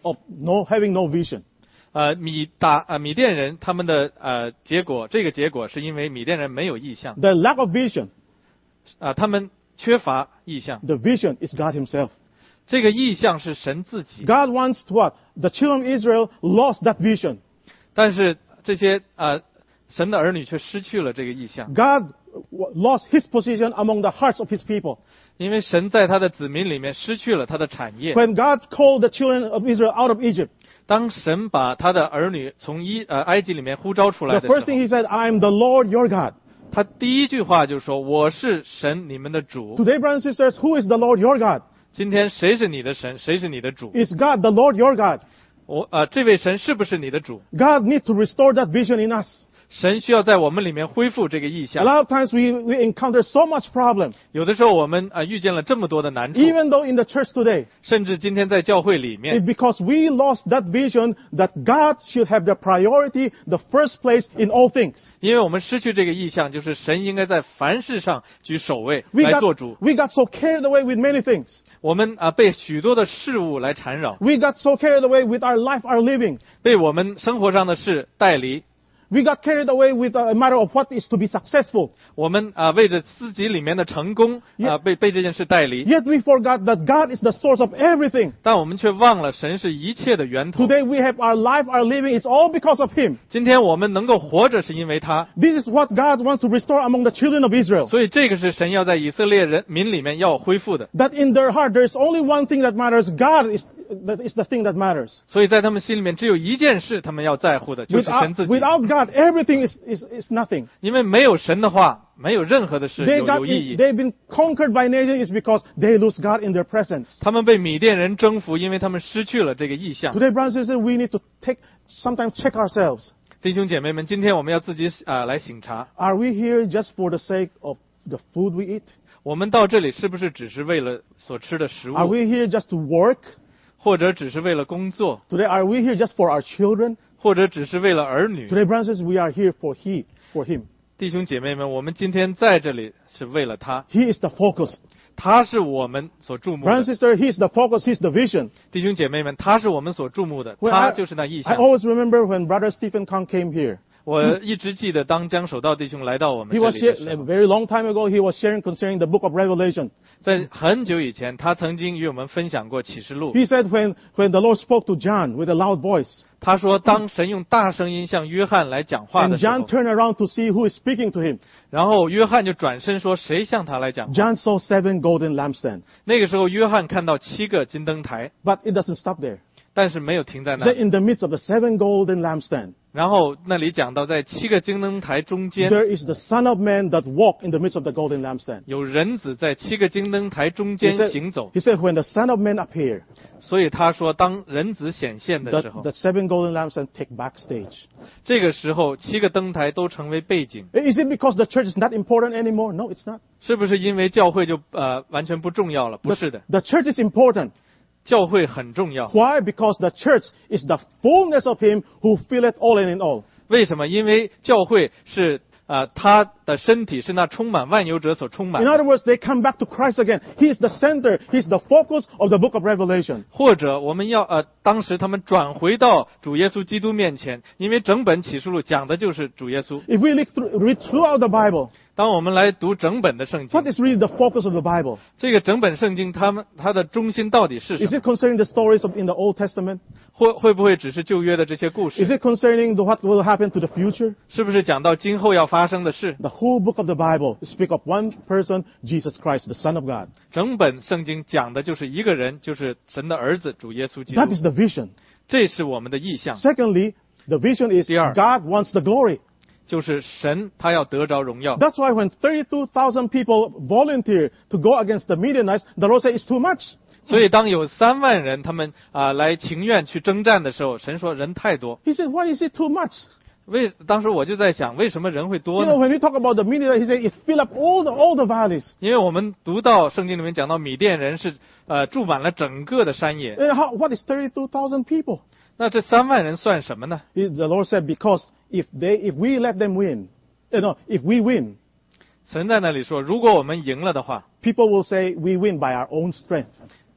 of no having no vision. 呃，米打呃米甸人他们的呃结果，这个结果是因为米甸人没有意向， The lack of vision, 啊、他们缺乏意向。 the vision is God himself. 这个意向是神自己， God wants to what? The children of Israel lost that vision. 但是这些呃神的儿女却失去了这个意向， God lost his position among the hearts of his people. 因为神在他的子民里面失去了他的产业。 When God called the children of Israel out of Egypt, 当神把他的儿女从伊呃埃及里面呼召出来 the 的 first 时 thing 候， he said, I am the Lord your God. 他第一句话就说：“我是神你们的主。 Today, brothers and sisters, who is the Lord your God? ” 今天谁是你的神？谁是你的主？ Is God the Lord your God? 我呃，这位神是不是你的主？ God needs to restore that vision in us. 神需要在我们里面恢复这个意 A 向。 lot of times we, we encounter so much problem. 有的时候我们呃遇见了这么多的难处， Even though in the church today, 甚至今天在教会里面 it's，because we lost that vision that God should have the priority, the first place in all things. 因为我们失去这个意向，就是神应该在凡事上居首位 We 来 got, 做主。 we got so carried away with many things. 我们啊、被许多的事物来缠绕， We got so carried away with our life, our living. 被我们生活上的事带离。 We got carried away with a matter of what is to be successful. 我们啊、为着自己里面的成功啊、 Yet- 被被这件事带离， Yet we forgot that God is the source of everything. 但我们却忘了神是一切的源头。 Today we have our life, our living. It's all because of Him. 今天我们能够活着，是因为他。 This is what God wants to restore among the children of Israel. 所以这个是神要在以色列人民里面要恢复的。 That in their heart there is only one thing that matters. God is, that is the thing that matters. 所以在他们心里面只有一件事他们要在乎的，就是神 Without, 自己。 without God, everything is, is, is nothing. 因为没有神的话，没有任何的事 They 有 got 有意 in, 义。 they've been conquered by nations is because they lose God in their presence. 他们被米甸人征服，因为他们失去了这个意向。 Today, brothers and sisters, we need to take, sometimes check ourselves. 弟兄姐妹们，今天我们要自己啊、呃来省察， Are we here just for the sake of the food we eat? 我们到这里是不是只是为了所吃的食 Are 物， we here just to work? 或者只是为了工作， Today, are we here just for our children? 或者只是为了儿女？ Today, brothers and sisters, we are here for He, for Him. 弟兄姐妹们，我们今天在这里是为了他， He is the focus. 他是我们所注目 Brothers 的。 and sisters, He is the focus. He is the vision. 弟兄姐妹们，他是我们所注目的， When 他 I, 就是那意 I 象。 always remember when Brother Stephen Kang came here. 我一直记得，当江守道弟兄来到我们 He 这 was 里的 share, 时 a 候， very long time ago. He was sharing concerning the book of Revelation. 在很久以前，他曾经与我们分享过启示录。 He said when when the Lord spoke to John with a loud voice, 他说，当神用大声音向约翰来讲话 and 的时候 John，turned around to see who is speaking to him. 然后约翰就转身说：“谁向他来讲话 John saw seven golden lampstands.？” 那个时候，约翰看到七个金灯台， But it doesn't stop there. 但是没有停在 He 那 said 里。 in the midst of the seven golden lampstands, 然后那里讲到，在七个金灯台中间， there is the Son of Man that walked in the midst of the golden lampstand. 有人子在七个金灯台中 He 间 said, 行走。 he said when the Son of Man appeared, 所以他说，当人子显现的 the, 时候， the seven golden lampstands take backstage. 这个时候七个灯台都成为背景。 Is it because the church is not important anymore? No, it's not. 是不是因为教会就呃完全不重要了？不是的， The church is important. 教会很重要。 Why? Because the church is the fullness of Him who filleth all and in all. 为什么？因为教会是呃他的身体是那充满万有者所充满 In 的。 other words, they come back to Christ again. He is the center. He is the focus of the book of Revelation. 或者我们要呃，当时他们转回到主耶稣基督面前，因为整本启示录讲的就是主耶稣。 If we look through, read throughout the Bible, 当我们来读整本的圣 what 经， is really the focus of the Bible? 这个整本圣经他们它的中心到底是 Is 什 it 么？ concerning the stories of in the Old Testament? 会会不会只是旧约的这些故 Is 事？ it concerning the, what will happen to the future? 是不是讲到今后要发生的事？ The whole book of the Bible speaks of one person, Jesus Christ, the Son of God. 整本圣经讲的就是一个人，就是神的儿子主耶稣基督 That。is the vision. 这是我们的意向， Secondly, the vision is 第二。 God wants the glory. 就是神他要得着荣耀。 That's why when thirty-two thousand people volunteer to go against the Midianites, the Lord said it's too much. 所以当有三万人他们啊、来情愿去征战的时候，神说人太多。 He said, why is it too much? 为当时我就在想，为什么人会 You 多 know, 呢？ when we talk about the Midianites, he said it filled up all the, all the valleys. 因为我们读到圣经里面讲到米甸人是呃住满了整个的山野， And how, what is thirty-two thousand people? 那这三万人算什么呢？ He- The Lord said, because if they, if we let them win, you know, if we win, 神在那里说，如果我们赢了的话， people will say we win by our own strength.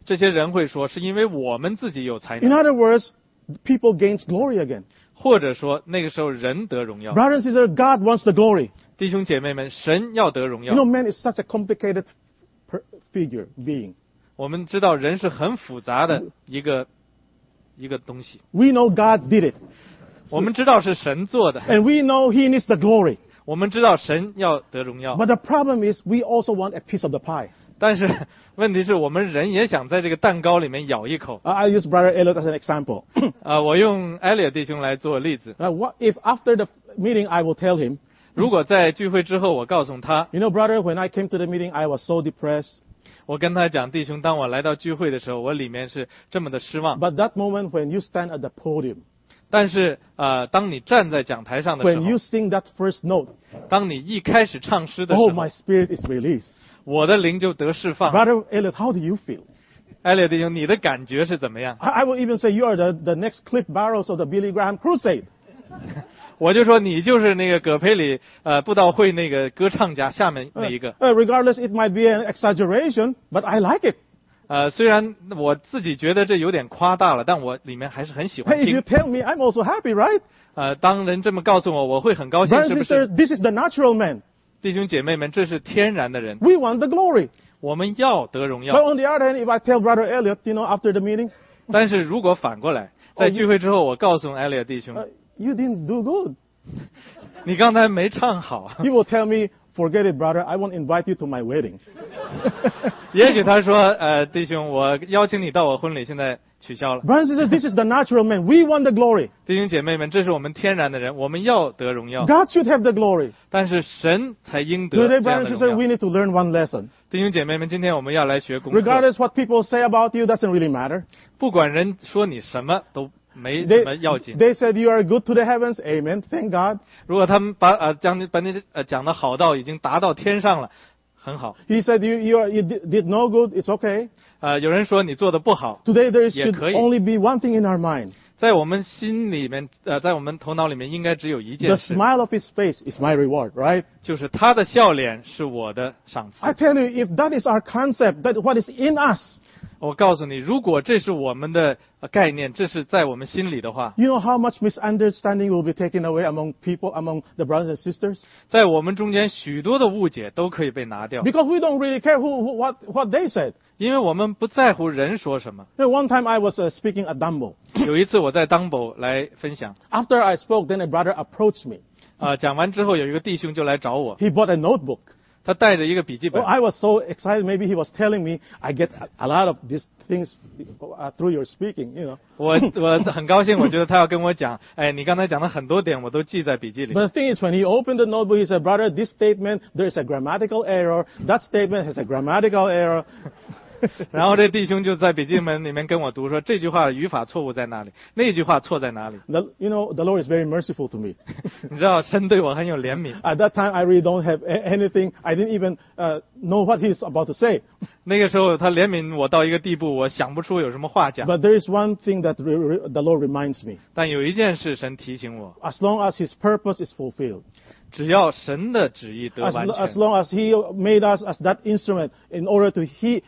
这些人会说是因为我们自己有才 In 能， other words, people gains glory again. 或者说那个时候人得荣耀。 Brothers and sisters, God wants the glory. 弟兄姐妹们，神要得荣 You know, 耀。 man is such a complicated per- figure, being. 我们知道人是很复杂的一个一个东西， We know God did it. 我们知道是神做的， And we know He needs the glory. 我们知道神要得荣耀。 But the problem is, we also want a piece of the pie. 但是问题是我们人也想在这个蛋糕里面咬一口。 Uh, I use Brother Elliot as an example. 啊，我用艾利尔弟兄来做例子。 Uh, what if after the meeting I will tell him, 如果在聚会之后，我告诉他， you know, brother, when I came to the meeting, I was so depressed. 我跟他讲，弟兄，当我来到聚会的时候，我里面是这么的失望。 But that moment when you stand at the podium, 但是，呃，当你站在讲台上的时 when you 候， sing that first note, 当你一开始唱诗的时 oh, 候 my，spirit is released. 我的灵就得释放。 Brother Elliot, how do you feel? 艾利尔弟兄，你的感觉是怎么样？ I, I will even say you are the, the next Cliff Barrows of the Billy Graham crusade. 我就说你就是那个葛培里呃布道会那个歌唱家下面 Uh, 那一个。 uh, regardless, it might be an exaggeration, but I like it. 呃，虽然我自己觉得这有点夸大了，但我里面还是很喜欢 Hey, if you 听。 tell me, I'm also happy, right? 呃，当人这么告诉我，我会很高兴， Brothers 是 and 不是？ sisters, this is the natural man. 弟兄姐妹们，这是天然的人， We want the glory. 我们要得荣 But 耀。 on the other hand, if I tell Brother Elliot, you know, after the meeting, 但是如果反过来，在聚会之后，我告诉艾利尔弟兄 uh,，you didn't do good. 你刚才没唱好。 He will tell me, forget it, brother. I won't invite you to my wedding. 也许他说，呃，弟兄，我邀请你到我婚礼，现在取消了。 Brothers and sisters, this is the natural man. We want the glory. 弟兄姐妹们，这是我们天然的人，我们要得荣耀， God should have the glory. 但是神才应得 Today, 这样 brothers 的 and 荣 sisters, 耀。 we need to learn one lesson. 弟兄姐妹们，今天我们要来学功课。 Regardless what people say about you, doesn't really matter. 不管人说你什么都没什 They, 么要紧。 they said you are good to the heavens. Amen. Thank God. 如果他们把呃将你把你呃讲的好到已经达到天上了，很好。 He said you, you, are, you did, did no good. It's okay. 呃，有人说你做的不好， Today there should 也可以。 only be one thing in our mind. 在我们心里面，呃，在我们头脑里面应该只有一 The 件事， smile of his face is my reward, right? 就是他的笑脸是我的赏赐。 I tell you, if that is our concept, that what is in us, 我告诉你，如果这是我们的呃概念，这是在我们心里的话， you know how much misunderstanding will be taken away among people, among the brothers and sisters? 在我们中间许多的误解都可以被拿掉， Because we don't really care who, who what, what they said. 因为我们不在乎人说什么。 You know, one time I was uh, speaking at Dumbo. 有一次我在当宝来分享， After I spoke, then a brother approached me. 呃，讲完之后有一个弟兄就来找我， He bought a notebook. 他带着一个笔记 Oh, 本， I was so excited. Maybe he was telling me I get a, a lot of these things uh, through your speaking, you know. 我我很高兴，我觉得他要跟我讲，哎，你刚才讲的很多点我都记在笔记里。 But the thing is, when he opened the notebook, he said, brother, this statement, there is a grammatical error. That statement has a grammatical error. 然后这弟兄就在笔记本里面跟我读说，这句话语法错误在哪里，那句话错在哪里。 The, you know, the Lord is very merciful to me. 你知道，神对我很有怜悯。 At that time, I really don't have a- anything. I didn't even uh, know what he's about to say. 那个时候他怜悯我到一个地步，我想不出有什么话讲。 But there is one thing that re- re- the Lord reminds me. 但有一件事，神提醒我， As long as his purpose is fulfilled, 只要神的旨意得 as, 完 as 全， long as he made us as that instrument in order to he,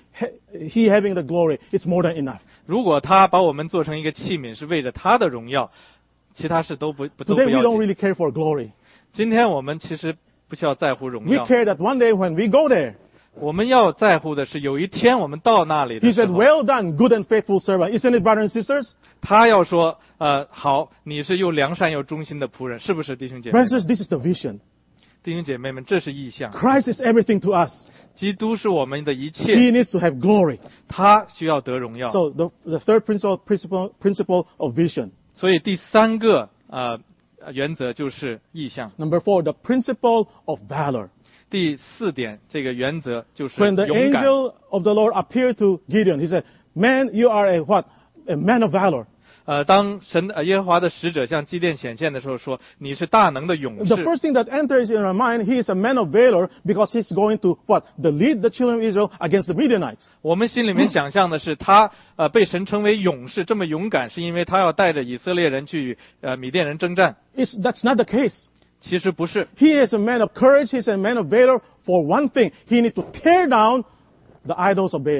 he having the glory, it's more than enough. 如果他把我们做成一个器皿，是为着他的荣耀，其他事都不不都不 Today, we 要 don't 紧。 really care for glory. 今天我们其实不需要在乎荣 We 耀， care that one day when we go there, 我们要在乎的是有一天我们到那里 he 的时 said, 候， well done, good and faithful servant. Isn't it, brothers and sisters? 他要说，呃，好，你是又良善又忠心的仆人，是不是，弟兄姐妹 Brothers 们？ and sisters, this is the vision. 弟兄姐妹们，这是意象， Christ is everything to us. 基督是我们的一 He 切， needs to have glory. 他需要得荣耀。 So the, the third principle, principle, principle of vision. 所以第三个呃原则就是意象。 Number four, the principle of valor. 第四点，这个原则就是 When the 勇敢。 angel of the Lord appeared to Gideon, he said, man, you are a what? A man of valor. 呃，当神呃耶和华的使者向基甸显现的时候说，你是大能的勇 The 士。 first thing that enters in our mind, he is a man of valor because he's going to what? The lead the children of Israel against the Midianites. 我们心里面想象的是他呃被神称为勇士，这么勇敢，是因为他要带着以色列人去呃米甸人征战。 It's, that's not the case. 其实不是， He is a man of courage. He's a man of valor for one thing. He needs to tear down the idols of Baal.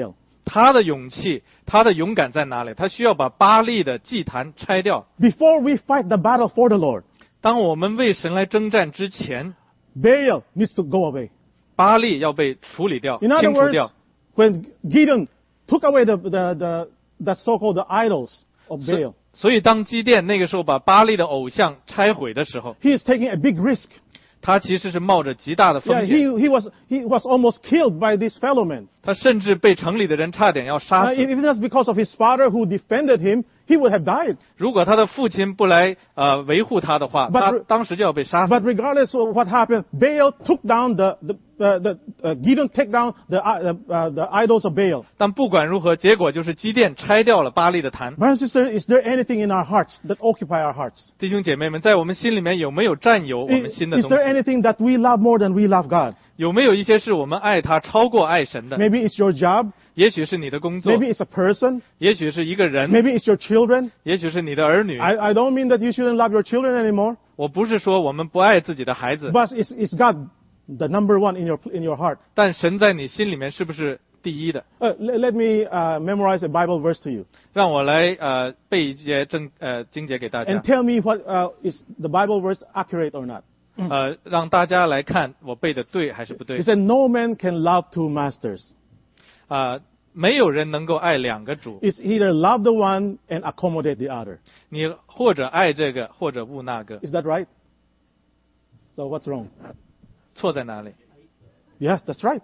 他的勇气，他的勇敢在哪里？他需要把巴力的祭坛拆掉。 Before we fight the battle for the Lord, 当我们为神来征战之前， Baal needs to go away. 巴力要被处理掉， In other 清除 words, 掉。 when Gideon took away the, the, the, the so-called the idols of Baal, 所以当基甸那个时候把巴力的偶像拆毁的时候， he is taking a big risk. 他其实是冒着极大的 Yeah, 风 he, 险， he, was, he was almost killed by this fellow man. 他甚至被城里的人差点要杀 Uh, 死。 if if that's because of his father who defended him, he would have died. 如果他的父亲不来呃维护他的话， But 他 re- 当时就要被杀死。 But regardless of what happened, Baal took down the, the, uh, the uh, Gideon took down the, uh, uh, the idols of Baal. 但不管如何，结果就是基甸拆掉了巴力的坛。 Brothers and sisters, is there anything in our hearts that occupy our hearts? 弟兄姐妹们，在我们心里面有没有占有我们 Is, 心的 is 东 there 西？ anything that we love more than we love God? 有没有一些是我们爱他超过爱神的？ Maybe it's your job. 也许是你的工作， Maybe it's a person. 也许是一个人， Maybe it's your children. 也许是你的儿女。 I, I don't mean that you shouldn't love your children anymore, 我不是说我们不爱自己的孩子， but it's, it's God, the number one in your, in your heart. 但神在你心里面是不是第一的？ Uh, let, let me uh, memorize a Bible verse to you 让我来呃背一节正呃经节给大 and 家， tell me what uh, is the Bible verse accurate or not. 呃让大家来看我背的对还是不对 He。said, "No man can love two masters. 啊、没有人能够爱两个主， It's either love the one and accommodate the other." 你或者爱这个，或者恶那个， Is that right? So what's wrong? 错在哪里？ Yes, that's right.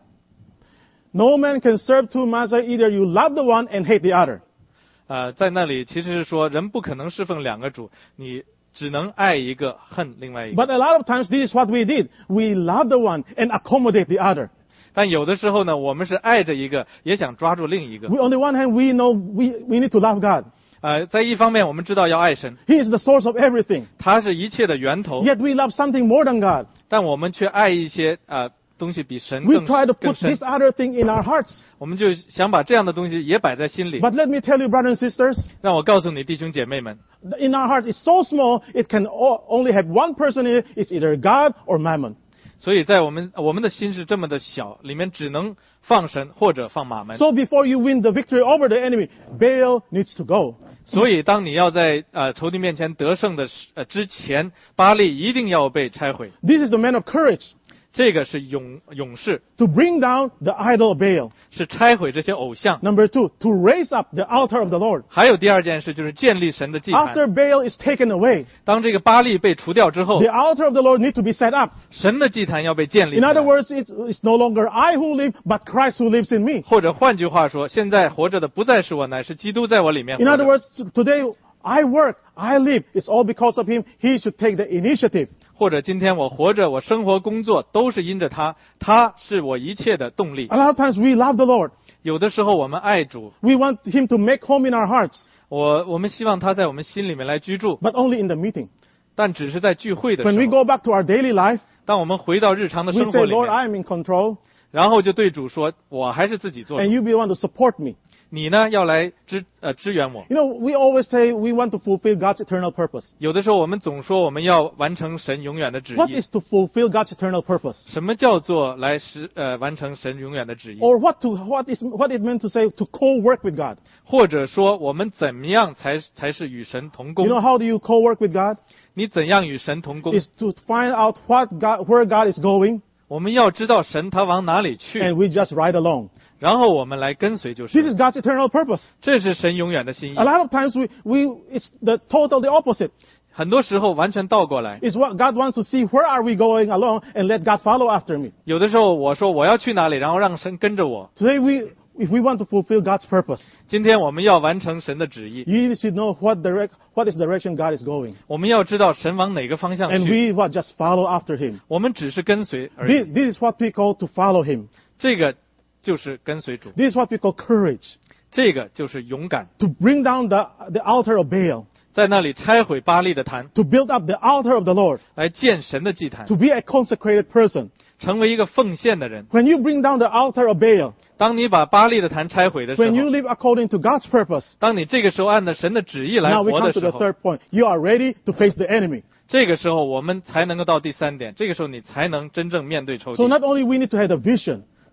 No man can serve two masters. Either you love the one and hate the other. 呃，在那里其实是说人不可能侍奉两个主，你只能爱一个，恨另外一个。 But a lot of times, this is what we did. We love the one and accommodate the other. 但有的时候呢，我们是爱着一个，也想抓住另一个。 We, on the one hand, we know we, we need to love God. 呃，在一方面我们知道要爱神， He is the source of everything. 他是一切的源头， Yet we love something more than God. 但我们却爱一些呃东西比神 We 更 try to 更 put 深 this，other thing in our hearts. 我们就想把这样的东西也摆在心里。 But let me tell you, brothers and sisters, 让我告诉你，弟兄姐妹们， in our hearts, it's so small, it can o- only have one person in it. It's either God or mammon. 所以在我们我们的心是这么的小，里面只能放神或者放马门。 So before you win the victory over the enemy, Baal needs to go. 所以当你要在呃仇敌面前得胜的时呃之前，巴力一定要被拆毁。 This is the man of courage 这个是勇勇士， to bring down the idol of Baal. 是拆毁这些偶像。 Number two, to raise up the altar of the Lord. 还有第二件事就是建立神的祭坛。 After Baal is taken away, 当这个巴力被除掉之后 the，altar of the Lord needs to be set up. 神的祭坛要被建立起 In 来。 other words, it's, it's no longer I who live, but Christ who lives in me. 或者换句话说，现在活着的不再是我，乃是基督在我里面活 In 着。 other words, today I work, I live. It's all because of Him. He should take the initiative. 或者今天我活着，我生活工作都是因着他，他是我一切的动力 A。lot of times we love the Lord. 有的时候我们爱主， We want Him to make home in our hearts, 我我们希望他在我们心里面来居住， but only in the meeting. 但只是在聚会的 When we 时候。 go back to our daily life, 当我们回到日常的 we 生 say, 活里 Lord, 面， I am in control, 然后就对主说：“我还是自己做 and 主， you be the one to support me. 你呢要来支呃支援我。” You know, we always say we want to fulfill God's eternal purpose. 有的时候我们总说我们要完成神永远的旨 What 意。 is to fulfill God's eternal purpose? 什么叫做来实呃完成神永远的旨意？ Or what to what is what it meant to say to co-work with God? 或者说我们怎么样才才是与神同工 You？know how do you co-work with God? 你怎样与神同工？ Is to find out what God, where God is going, 我们要知道神他往哪里去， and we just ride along. 然后我们来跟随就 This 是。 is God's eternal purpose. 这是神永远的心意 A。lot of times we, we it's the total the opposite. 很多时候完全倒过来。 It's what God wants to see where are we going along and let God follow after me. 有的时候我说我要去哪里，然后让神跟着我。 Today we if we want to fulfill God's purpose, 今天我们要完成神的旨意， you should know what direct what is direction God is going. 我们要知道神往哪个方向 And 去， we what just follow after him. 我们只是跟随而 This, 已。 this is what we call to follow him. 这个就是跟随主， This is what we call courage. 这个就是勇敢， To bring down the, the altar of Baal. 在那里拆毁巴力的坛， To build up the altar of the Lord. 来建神的祭坛， To be a consecrated person. 成为一个奉献的人。 When you bring down the altar of Baal, 当你把巴力的坛拆毁的时 when you 候， live according to God's purpose, 当你这个时候按照神的旨意来 now we 活 come 的 to 时 the 候， third point. You are ready to face the enemy. 这个时候我们才能够到第三点。这个时候你才能真正面对仇敌 So。not only we need to have a vision,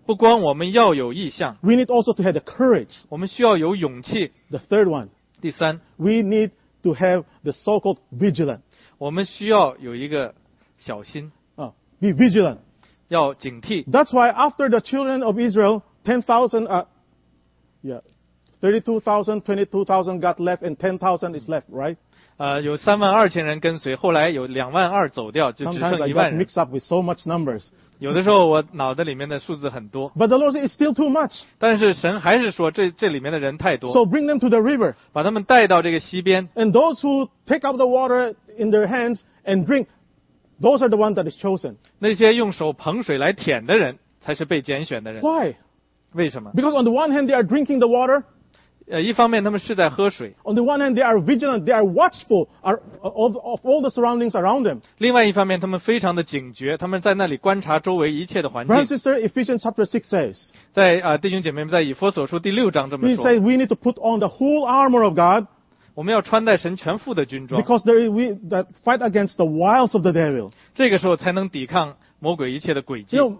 不光我们要有意向， we need also to have the courage. 我们需要有勇气。 The third one, 第三， we need to have the so-called vigilant. 我们需要有一个小心， Uh, be vigilant. 要警惕。 That's why after the children of Israel, ten thousand, uh, yeah, thirty-two thousand, twenty-two thousand got left, and ten thousand is left, right? 呃，有三万二千人跟随，后来有两万二走掉，就只 Sometimes 剩 I 一 got 万人。 mixed up with so much numbers. 有的时候我脑袋里面的数字很多， But the Lord said it's still too much. 但是神还是说这这里面的人太多， So bring them to the river. 把他们带到这个溪边。 And those who take up the water in their hands and drink, those are the ones that is chosen. 那些用手捧水来舔的人，才是被拣选的人。 Why? 为什么？ Because on the one hand, they are drinking the water. 呃，一方面他们是在喝水， On the one hand, they are vigilant. They are watchful are, of, of all the surroundings around them. 另外一方面他们非常的警觉，他们在那里观察周围一切的环 Brothers 境。 and sisters, Ephesians chapter six says, 在啊、呃弟兄姐妹们，在以弗所书第六章这么 he 说， says we need to put on the whole armor of God 我们要穿戴神全副的军装， because there we that fight against the wiles of the devil. 这个时候才能抵抗魔鬼一切的诡计。 You know,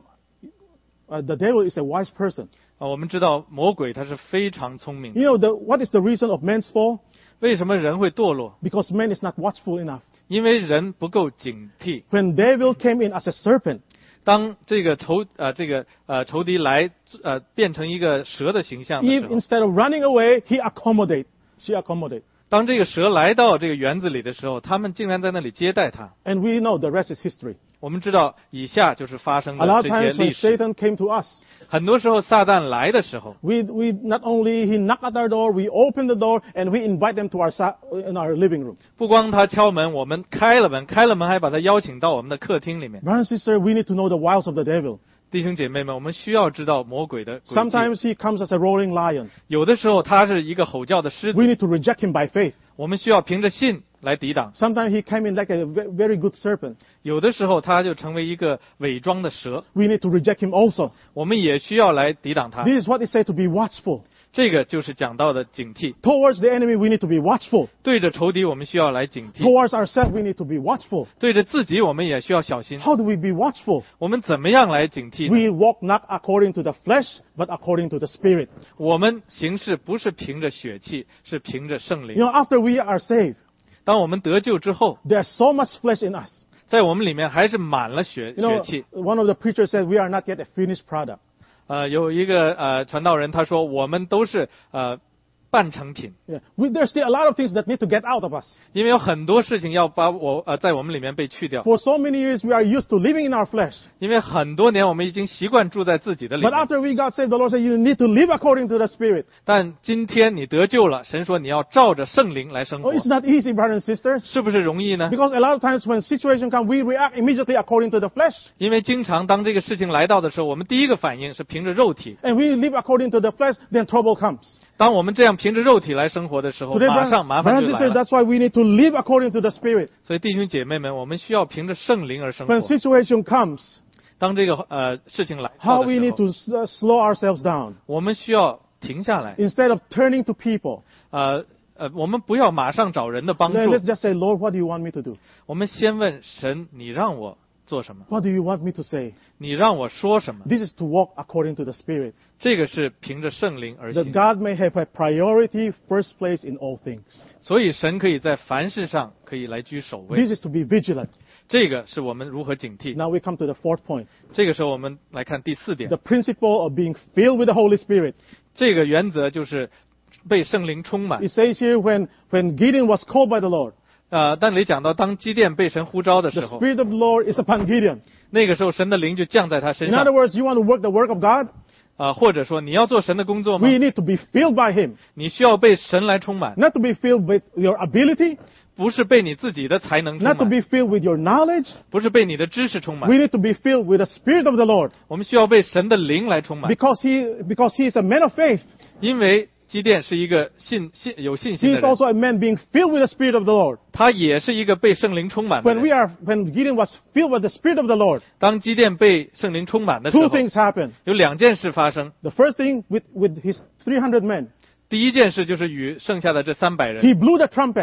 uh, the devil is a wise person. 啊，我们知道魔鬼他是非常聪明的。 You know, the, what is the reason of man's fall? 为什么人会堕落？ Because man is not watchful enough. 因为人不够警惕。 When devil came in as a serpent, 当这个仇呃这个呃仇敌来呃变成一个蛇的形象的 Eve, 时候， instead of running away, he accommodate. She accommodate. 当这个蛇来到这个园子里的时候，他们竟然在那里接待他。 And we know the rest is history. 我们知道以下就是发生 A 的 lot of 这些 times when 历史。 Satan came to us, 很多时候撒旦来的时候， we, we not only he knock at our door, we open the door and we invite them to our sa- in our living room. 不光他敲门，我们开了门，开了门还把他邀请到我们的客厅里面。 Brothers and sisters, we need to know the wiles of the devil. 弟兄姐妹们，我们需要知道魔鬼的诡计。 Sometimes he comes as a roaring lion. 有的时候他是一个吼叫的狮 We 子， need to reject him by faith. 我们需要凭着信来抵挡。 Sometimes he came in like a ve- very good serpent. 有的时候他就成为一个伪装的蛇， We need to reject him also. 我们也需要来抵挡他。 This is what it said to be watchful. 这个就是讲到的警惕。 Towards the enemy, we need to be watchful. 对着仇敌，我们需要来警惕； Towards ourselves, we need to be watchful. 对着自己，我们也需要小心。 How do we be watchful? 我们怎么样来警惕呢？ We walk not according to the flesh, but according to the Spirit. 我们行事不是凭着血气，是凭着圣 You 灵。 know, after we are saved, 当我们得救之后， there's so much flesh in us. 在我们里面还是满了血 You 血 know, 气。 one of the preachers said, we are not yet a finished product. 呃，有一个呃传道人他说，我们都是呃半成品， Yeah. We, there's still a lot of things that need to get out of us. 因为有很多事情要把我呃在我们里面被去掉。 For so many years, we are used to living in our flesh. 因为很多年我们已经习惯住在自己的里 But 面。 after we got saved, the Lord said, you need to live according to the Spirit. 但今天你得救了，神说你要照着圣灵来生 Oh, 活， it's not easy, brothers and sisters. 是不是容易呢？ Because a lot of times when situation comes, we react immediately according to the flesh. 因为经常当这个事情来到的时候，我们第一个反应是凭着肉体。 And we live according to the flesh, then trouble comes. 当我们这样凭着肉体来生活的时候， Today, 马上麻烦 brothers 就 and 来 sisters, 了。 that's why we need to live according to the Spirit. 所以弟兄姐妹们，我们需要凭着圣灵而生 When 活。 situation comes, 当这个呃事情来到 how 的 we 时 need 候， to s- uh, slow ourselves down. 我们需要停下来。 Instead of turning to people, 呃呃，我们不要马上找人的帮 then 助 let's，just say, Lord, what do you want me to do? 我们先问神：你让我做什么？ What do you want me to say? 你让我说什么？ This is to walk according to the Spirit. 这个是凭着圣灵而 That 行。 God may have a priority first place in all things. 所以神可以在凡事上可以来居首位。 This is to be vigilant. 这个是我们如何警惕。 Now we come to the fourth point. 这个时候我们来看第四点 The，principle of being filled with the Holy Spirit. 这个原则就是被圣灵充满 It。says here when, when Gideon was called by the Lord, 呃，但里讲到当基甸被神呼召的 the 时候， Spirit of the Lord is upon Gideon. 那个时候神的灵就降在他身 In 上 other。words, you want to work the work of God? 呃，或者说你要做神的工作吗 We？need to be filled by Him. 你需要被神来充满， Not to be filled with your ability, 不是被你自己的才能充 not to 满， be filled with your knowledge. 不是被你的知识充 We 满， need to be filled with the Spirit of the Lord. 我们需要被神的灵来充满。 Because He, because he is a man of faith. 因为基甸是一个信信有信 He 心的 is 人， also a man being filled with the Spirit of the Lord. 他也是一个被圣灵充满的 When we 人。 are, when Gideon was filled with the Spirit of the Lord, 当基甸被圣灵充满的时 two 候， things happened. 有两件事发生。 The first thing with, with his three hundred men, 第一件事就是与剩下的这三百人， he blew the trumpet.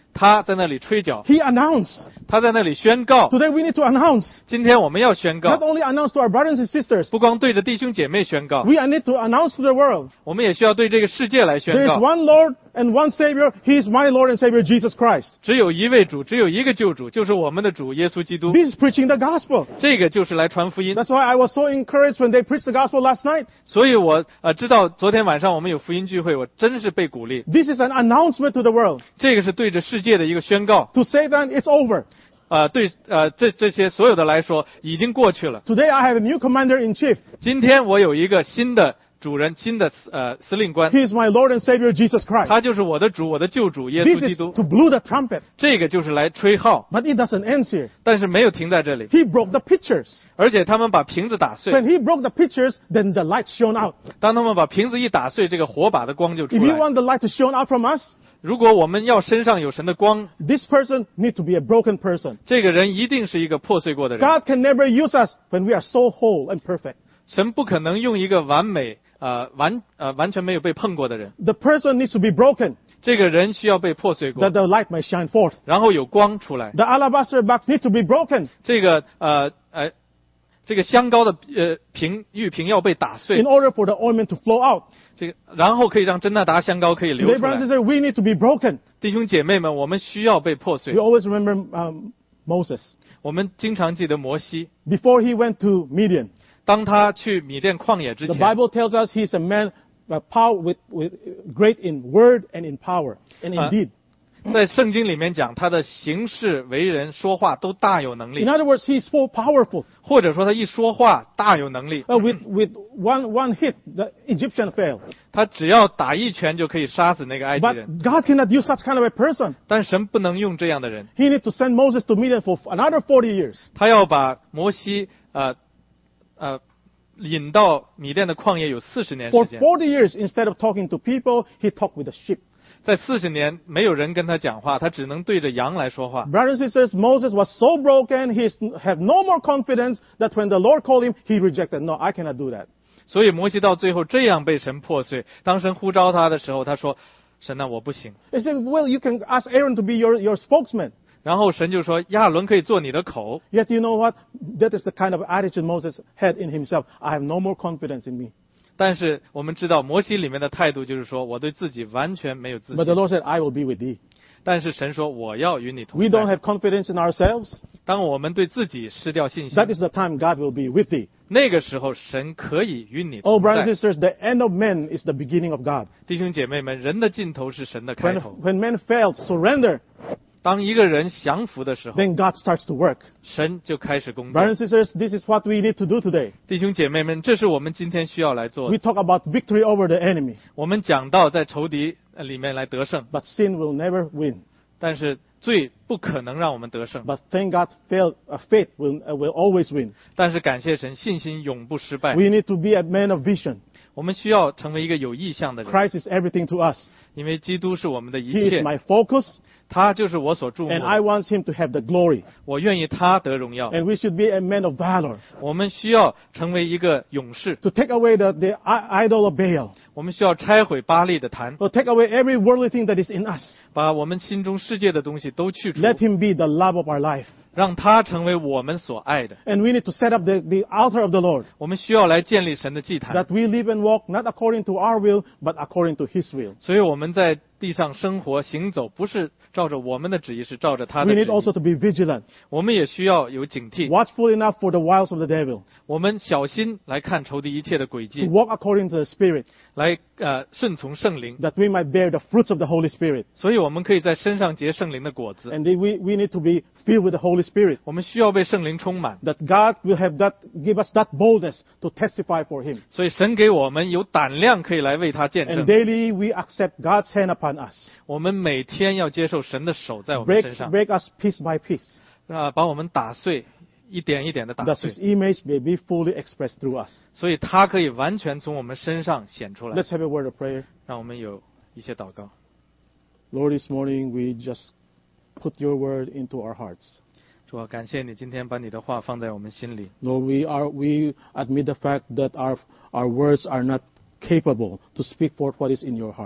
他在那里吹角， He announced. 他在那里宣告。 Today we need to announce. 今天我们要宣 Not 告， only announce to our brothers and sisters. 不光对着弟兄姐妹宣告， We need to announce to the world. 我们也需要对这个世界来 There 宣 is 告。 one Lord and one Savior. He is my Lord and Savior, Jesus Christ. 只有一位主，只有一个救主，就是我们的主耶稣基督。 This is preaching the gospel. 这个就是来传福音。 That's why I was so encouraged when they preached the gospel last night. 所以我呃知道昨天晚上我们有福音聚会，我真是被鼓励。 This is an announcement to the world. 这个是对着世界的一个宣告。 To Satan, it's over. 呃，对呃这这些所有的来说已经过去了。 Today I have a new commander-in-chief. 今天我有一个新的主人，新的呃司令官， He is my Lord and Savior, Jesus Christ. 他就是我的主，我的救主耶 This 稣基 is 督。 to blow the trumpet. 这个就是来吹号， But it doesn't end here. 但是没有停在这里， He broke the pitchers. 而且他们把瓶子打碎。 When he broke the pitchers, then the light shone out. 当他们把瓶子一打碎，这个火把的光就出 If you 来。 want the light to shine out from us, 如果我们要身上有神的光， this person needs to be a broken person. 这个人一定是一个破碎过的人。 God can never use us when we are so whole and perfect. 神不可能用一个完美、呃完呃完全没有被碰过的人， The person needs to be broken 这个人需要被破碎过 that，the light may shine forth. 然后有光出来。 The alabaster box needs to be broken 这个呃呃，这个香膏的呃瓶玉瓶要被打碎 in，order for the ointment to flow out. 这个然后可以让真纳达香膏可以流 Today, 出来 brothers and。sisters, we need to be broken. 弟兄姐妹们，我们需要被破碎 We。always remember um, Moses. 我们经常记得摩西， Before he went to Midian, 当他去米甸旷野之 the 前， Bible tells us he's a man uh, power with, with great in word and in power and in Uh, deed. 在圣经里面讲，他的行事为人说话都大有能力 In，other words, he's so powerful. 或者说他一说话大有能力， Uh, with with one one hit, the Egyptian fell. 他只要打一拳就可以杀死那个埃及人。 But God cannot use such kind of a person. 但神不能用这样的人， He needs to send Moses to Midian for another forty years. 他要把摩西呃呃引到米甸的旷野有四十年 For 时间， forty years, instead of talking to people, he talked with the sheep. 在四十年没有人跟他讲话，他只能对着羊来说话。 Brothers and sisters, Moses was so broken, he had no more confidence that when the Lord called him, he rejected. No, I cannot do that. 所以摩西到最后这样被神破碎。当神呼召他的时候，他说：“神啊，我不行。 He said, well, you can ask Aaron to be your, your spokesman. ” 然后神就说：“亚伦可以做你的口。” Yet you know what? That is the kind of attitude Moses had in himself. I have no more confidence in me. 但是我们知道摩西里面的态度就是说，我对自己完全没有自 But the 信。 Lord said, I will be with thee. 但是神说，我要与你同 We don't 在。 have confidence in ourselves. 当我们对自己失掉信心 That，is the time God will be with thee. 那个时候神可以与你 Oh, 同 brothers 在 and。sisters, the end of men is the beginning of God. 弟兄姐妹们，人的尽头是神的开 When, 头。 when men fail, surrender, 当一个人降服的时候， then God starts to work. 神就开始工作。 Brothers and sisters, this is what we need to do today. 弟兄姐妹们，这是我们今天需要来做 We 的。 talk about victory over the enemy, 我们讲到在仇敌呃里面来得胜， but sin will never win. 但是罪不可能让我们得胜。 But thank God, fail, uh, faith will, uh, will always win. 但是感谢神，信心永不失败。 We need to be a man of vision. 我们需要成为一个有意向的人， Christ is everything to us. 因为基督是我们的一 He 切 is，my focus, 他就是我所注目 and I 的。 want him to have the glory. 我愿意他得荣耀。 And we should be a man of valor 我们需要成为一个勇士， to take away the, the i- idol of Baal, 我们需要拆毁巴利的坛， or take away every worldly thing that is in us. 把我们心中世界的东西都去除， Let him be the love of our life. 让他成为我们所爱的。 And we need to set up the, the altar of the Lord, 我们需要来建立神的祭坛， that we live and walk not according to our will, but according to his will. 所以我们在地上生活行走，不是照着我们的旨意，是照着他 We 的 need 旨 also 意。 to be vigilant, 我们也需要有警惕， watchful enough for the wiles of the devil, 我们小心来看仇敌一切的诡 to 计， walk according to the Spirit, 来呃顺从圣灵， that we might bear the fruits of the Holy Spirit. 所以我们可以在身上结圣灵的果子。 And then we, we need to be filled with the Holy Spirit, 我们需要被圣灵充满， that God will have that, give us that boldness to testify for him. 所以神给我们有胆量可以来为他见 And 证。 daily we accept God's hand upon us. 我们每天要接受神的手在我们 Break, 身上， break us piece by piece, 啊，把我们打碎，一点一点的打 that 碎 his，image may be fully expressed through us. 所以他可以完全从我们身上显出来。 Let's have a word of prayer. 让我们有一些祷告。 Lord, this morning we just put your word into our hearts. 主啊，感谢你今天把你的话放在我们心里。 Lord, we are we admit the fact that our our words are not capable to speak forth what is in your heart.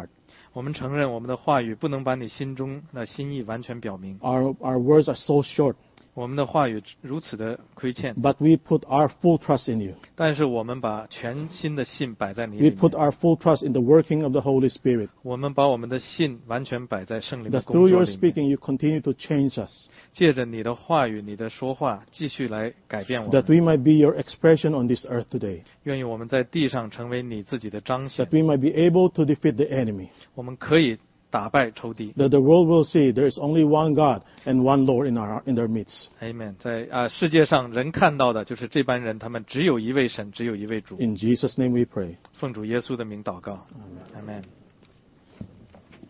我们承认我们的话语不能把你心中的心意完全表明， Our, our words are so short, 我们的话语如此的亏欠， but we put our full trust in you. 但是我们把全心的信摆在你 We 里 put 面， our full trust in the working of the Holy Spirit. 我们把我们的信完全摆在圣灵的 That 工 through 作 your 里面， speaking, you continue to change us. 借着你的话语、你的说话，继续来改变我 That 们。 we might be your expression on this earth today. 愿意我们在地上成为你自己的彰显 That，we might be able to defeat the enemy. 我们可以打败仇敌。 That the world will see there is only one God and one Lord in our in their midst. Amen。在啊世界上人看到的就是这班人，他们只有一位神，只有一位主。 In Jesus' name we pray. 奉主耶稣的名祷告。Amen。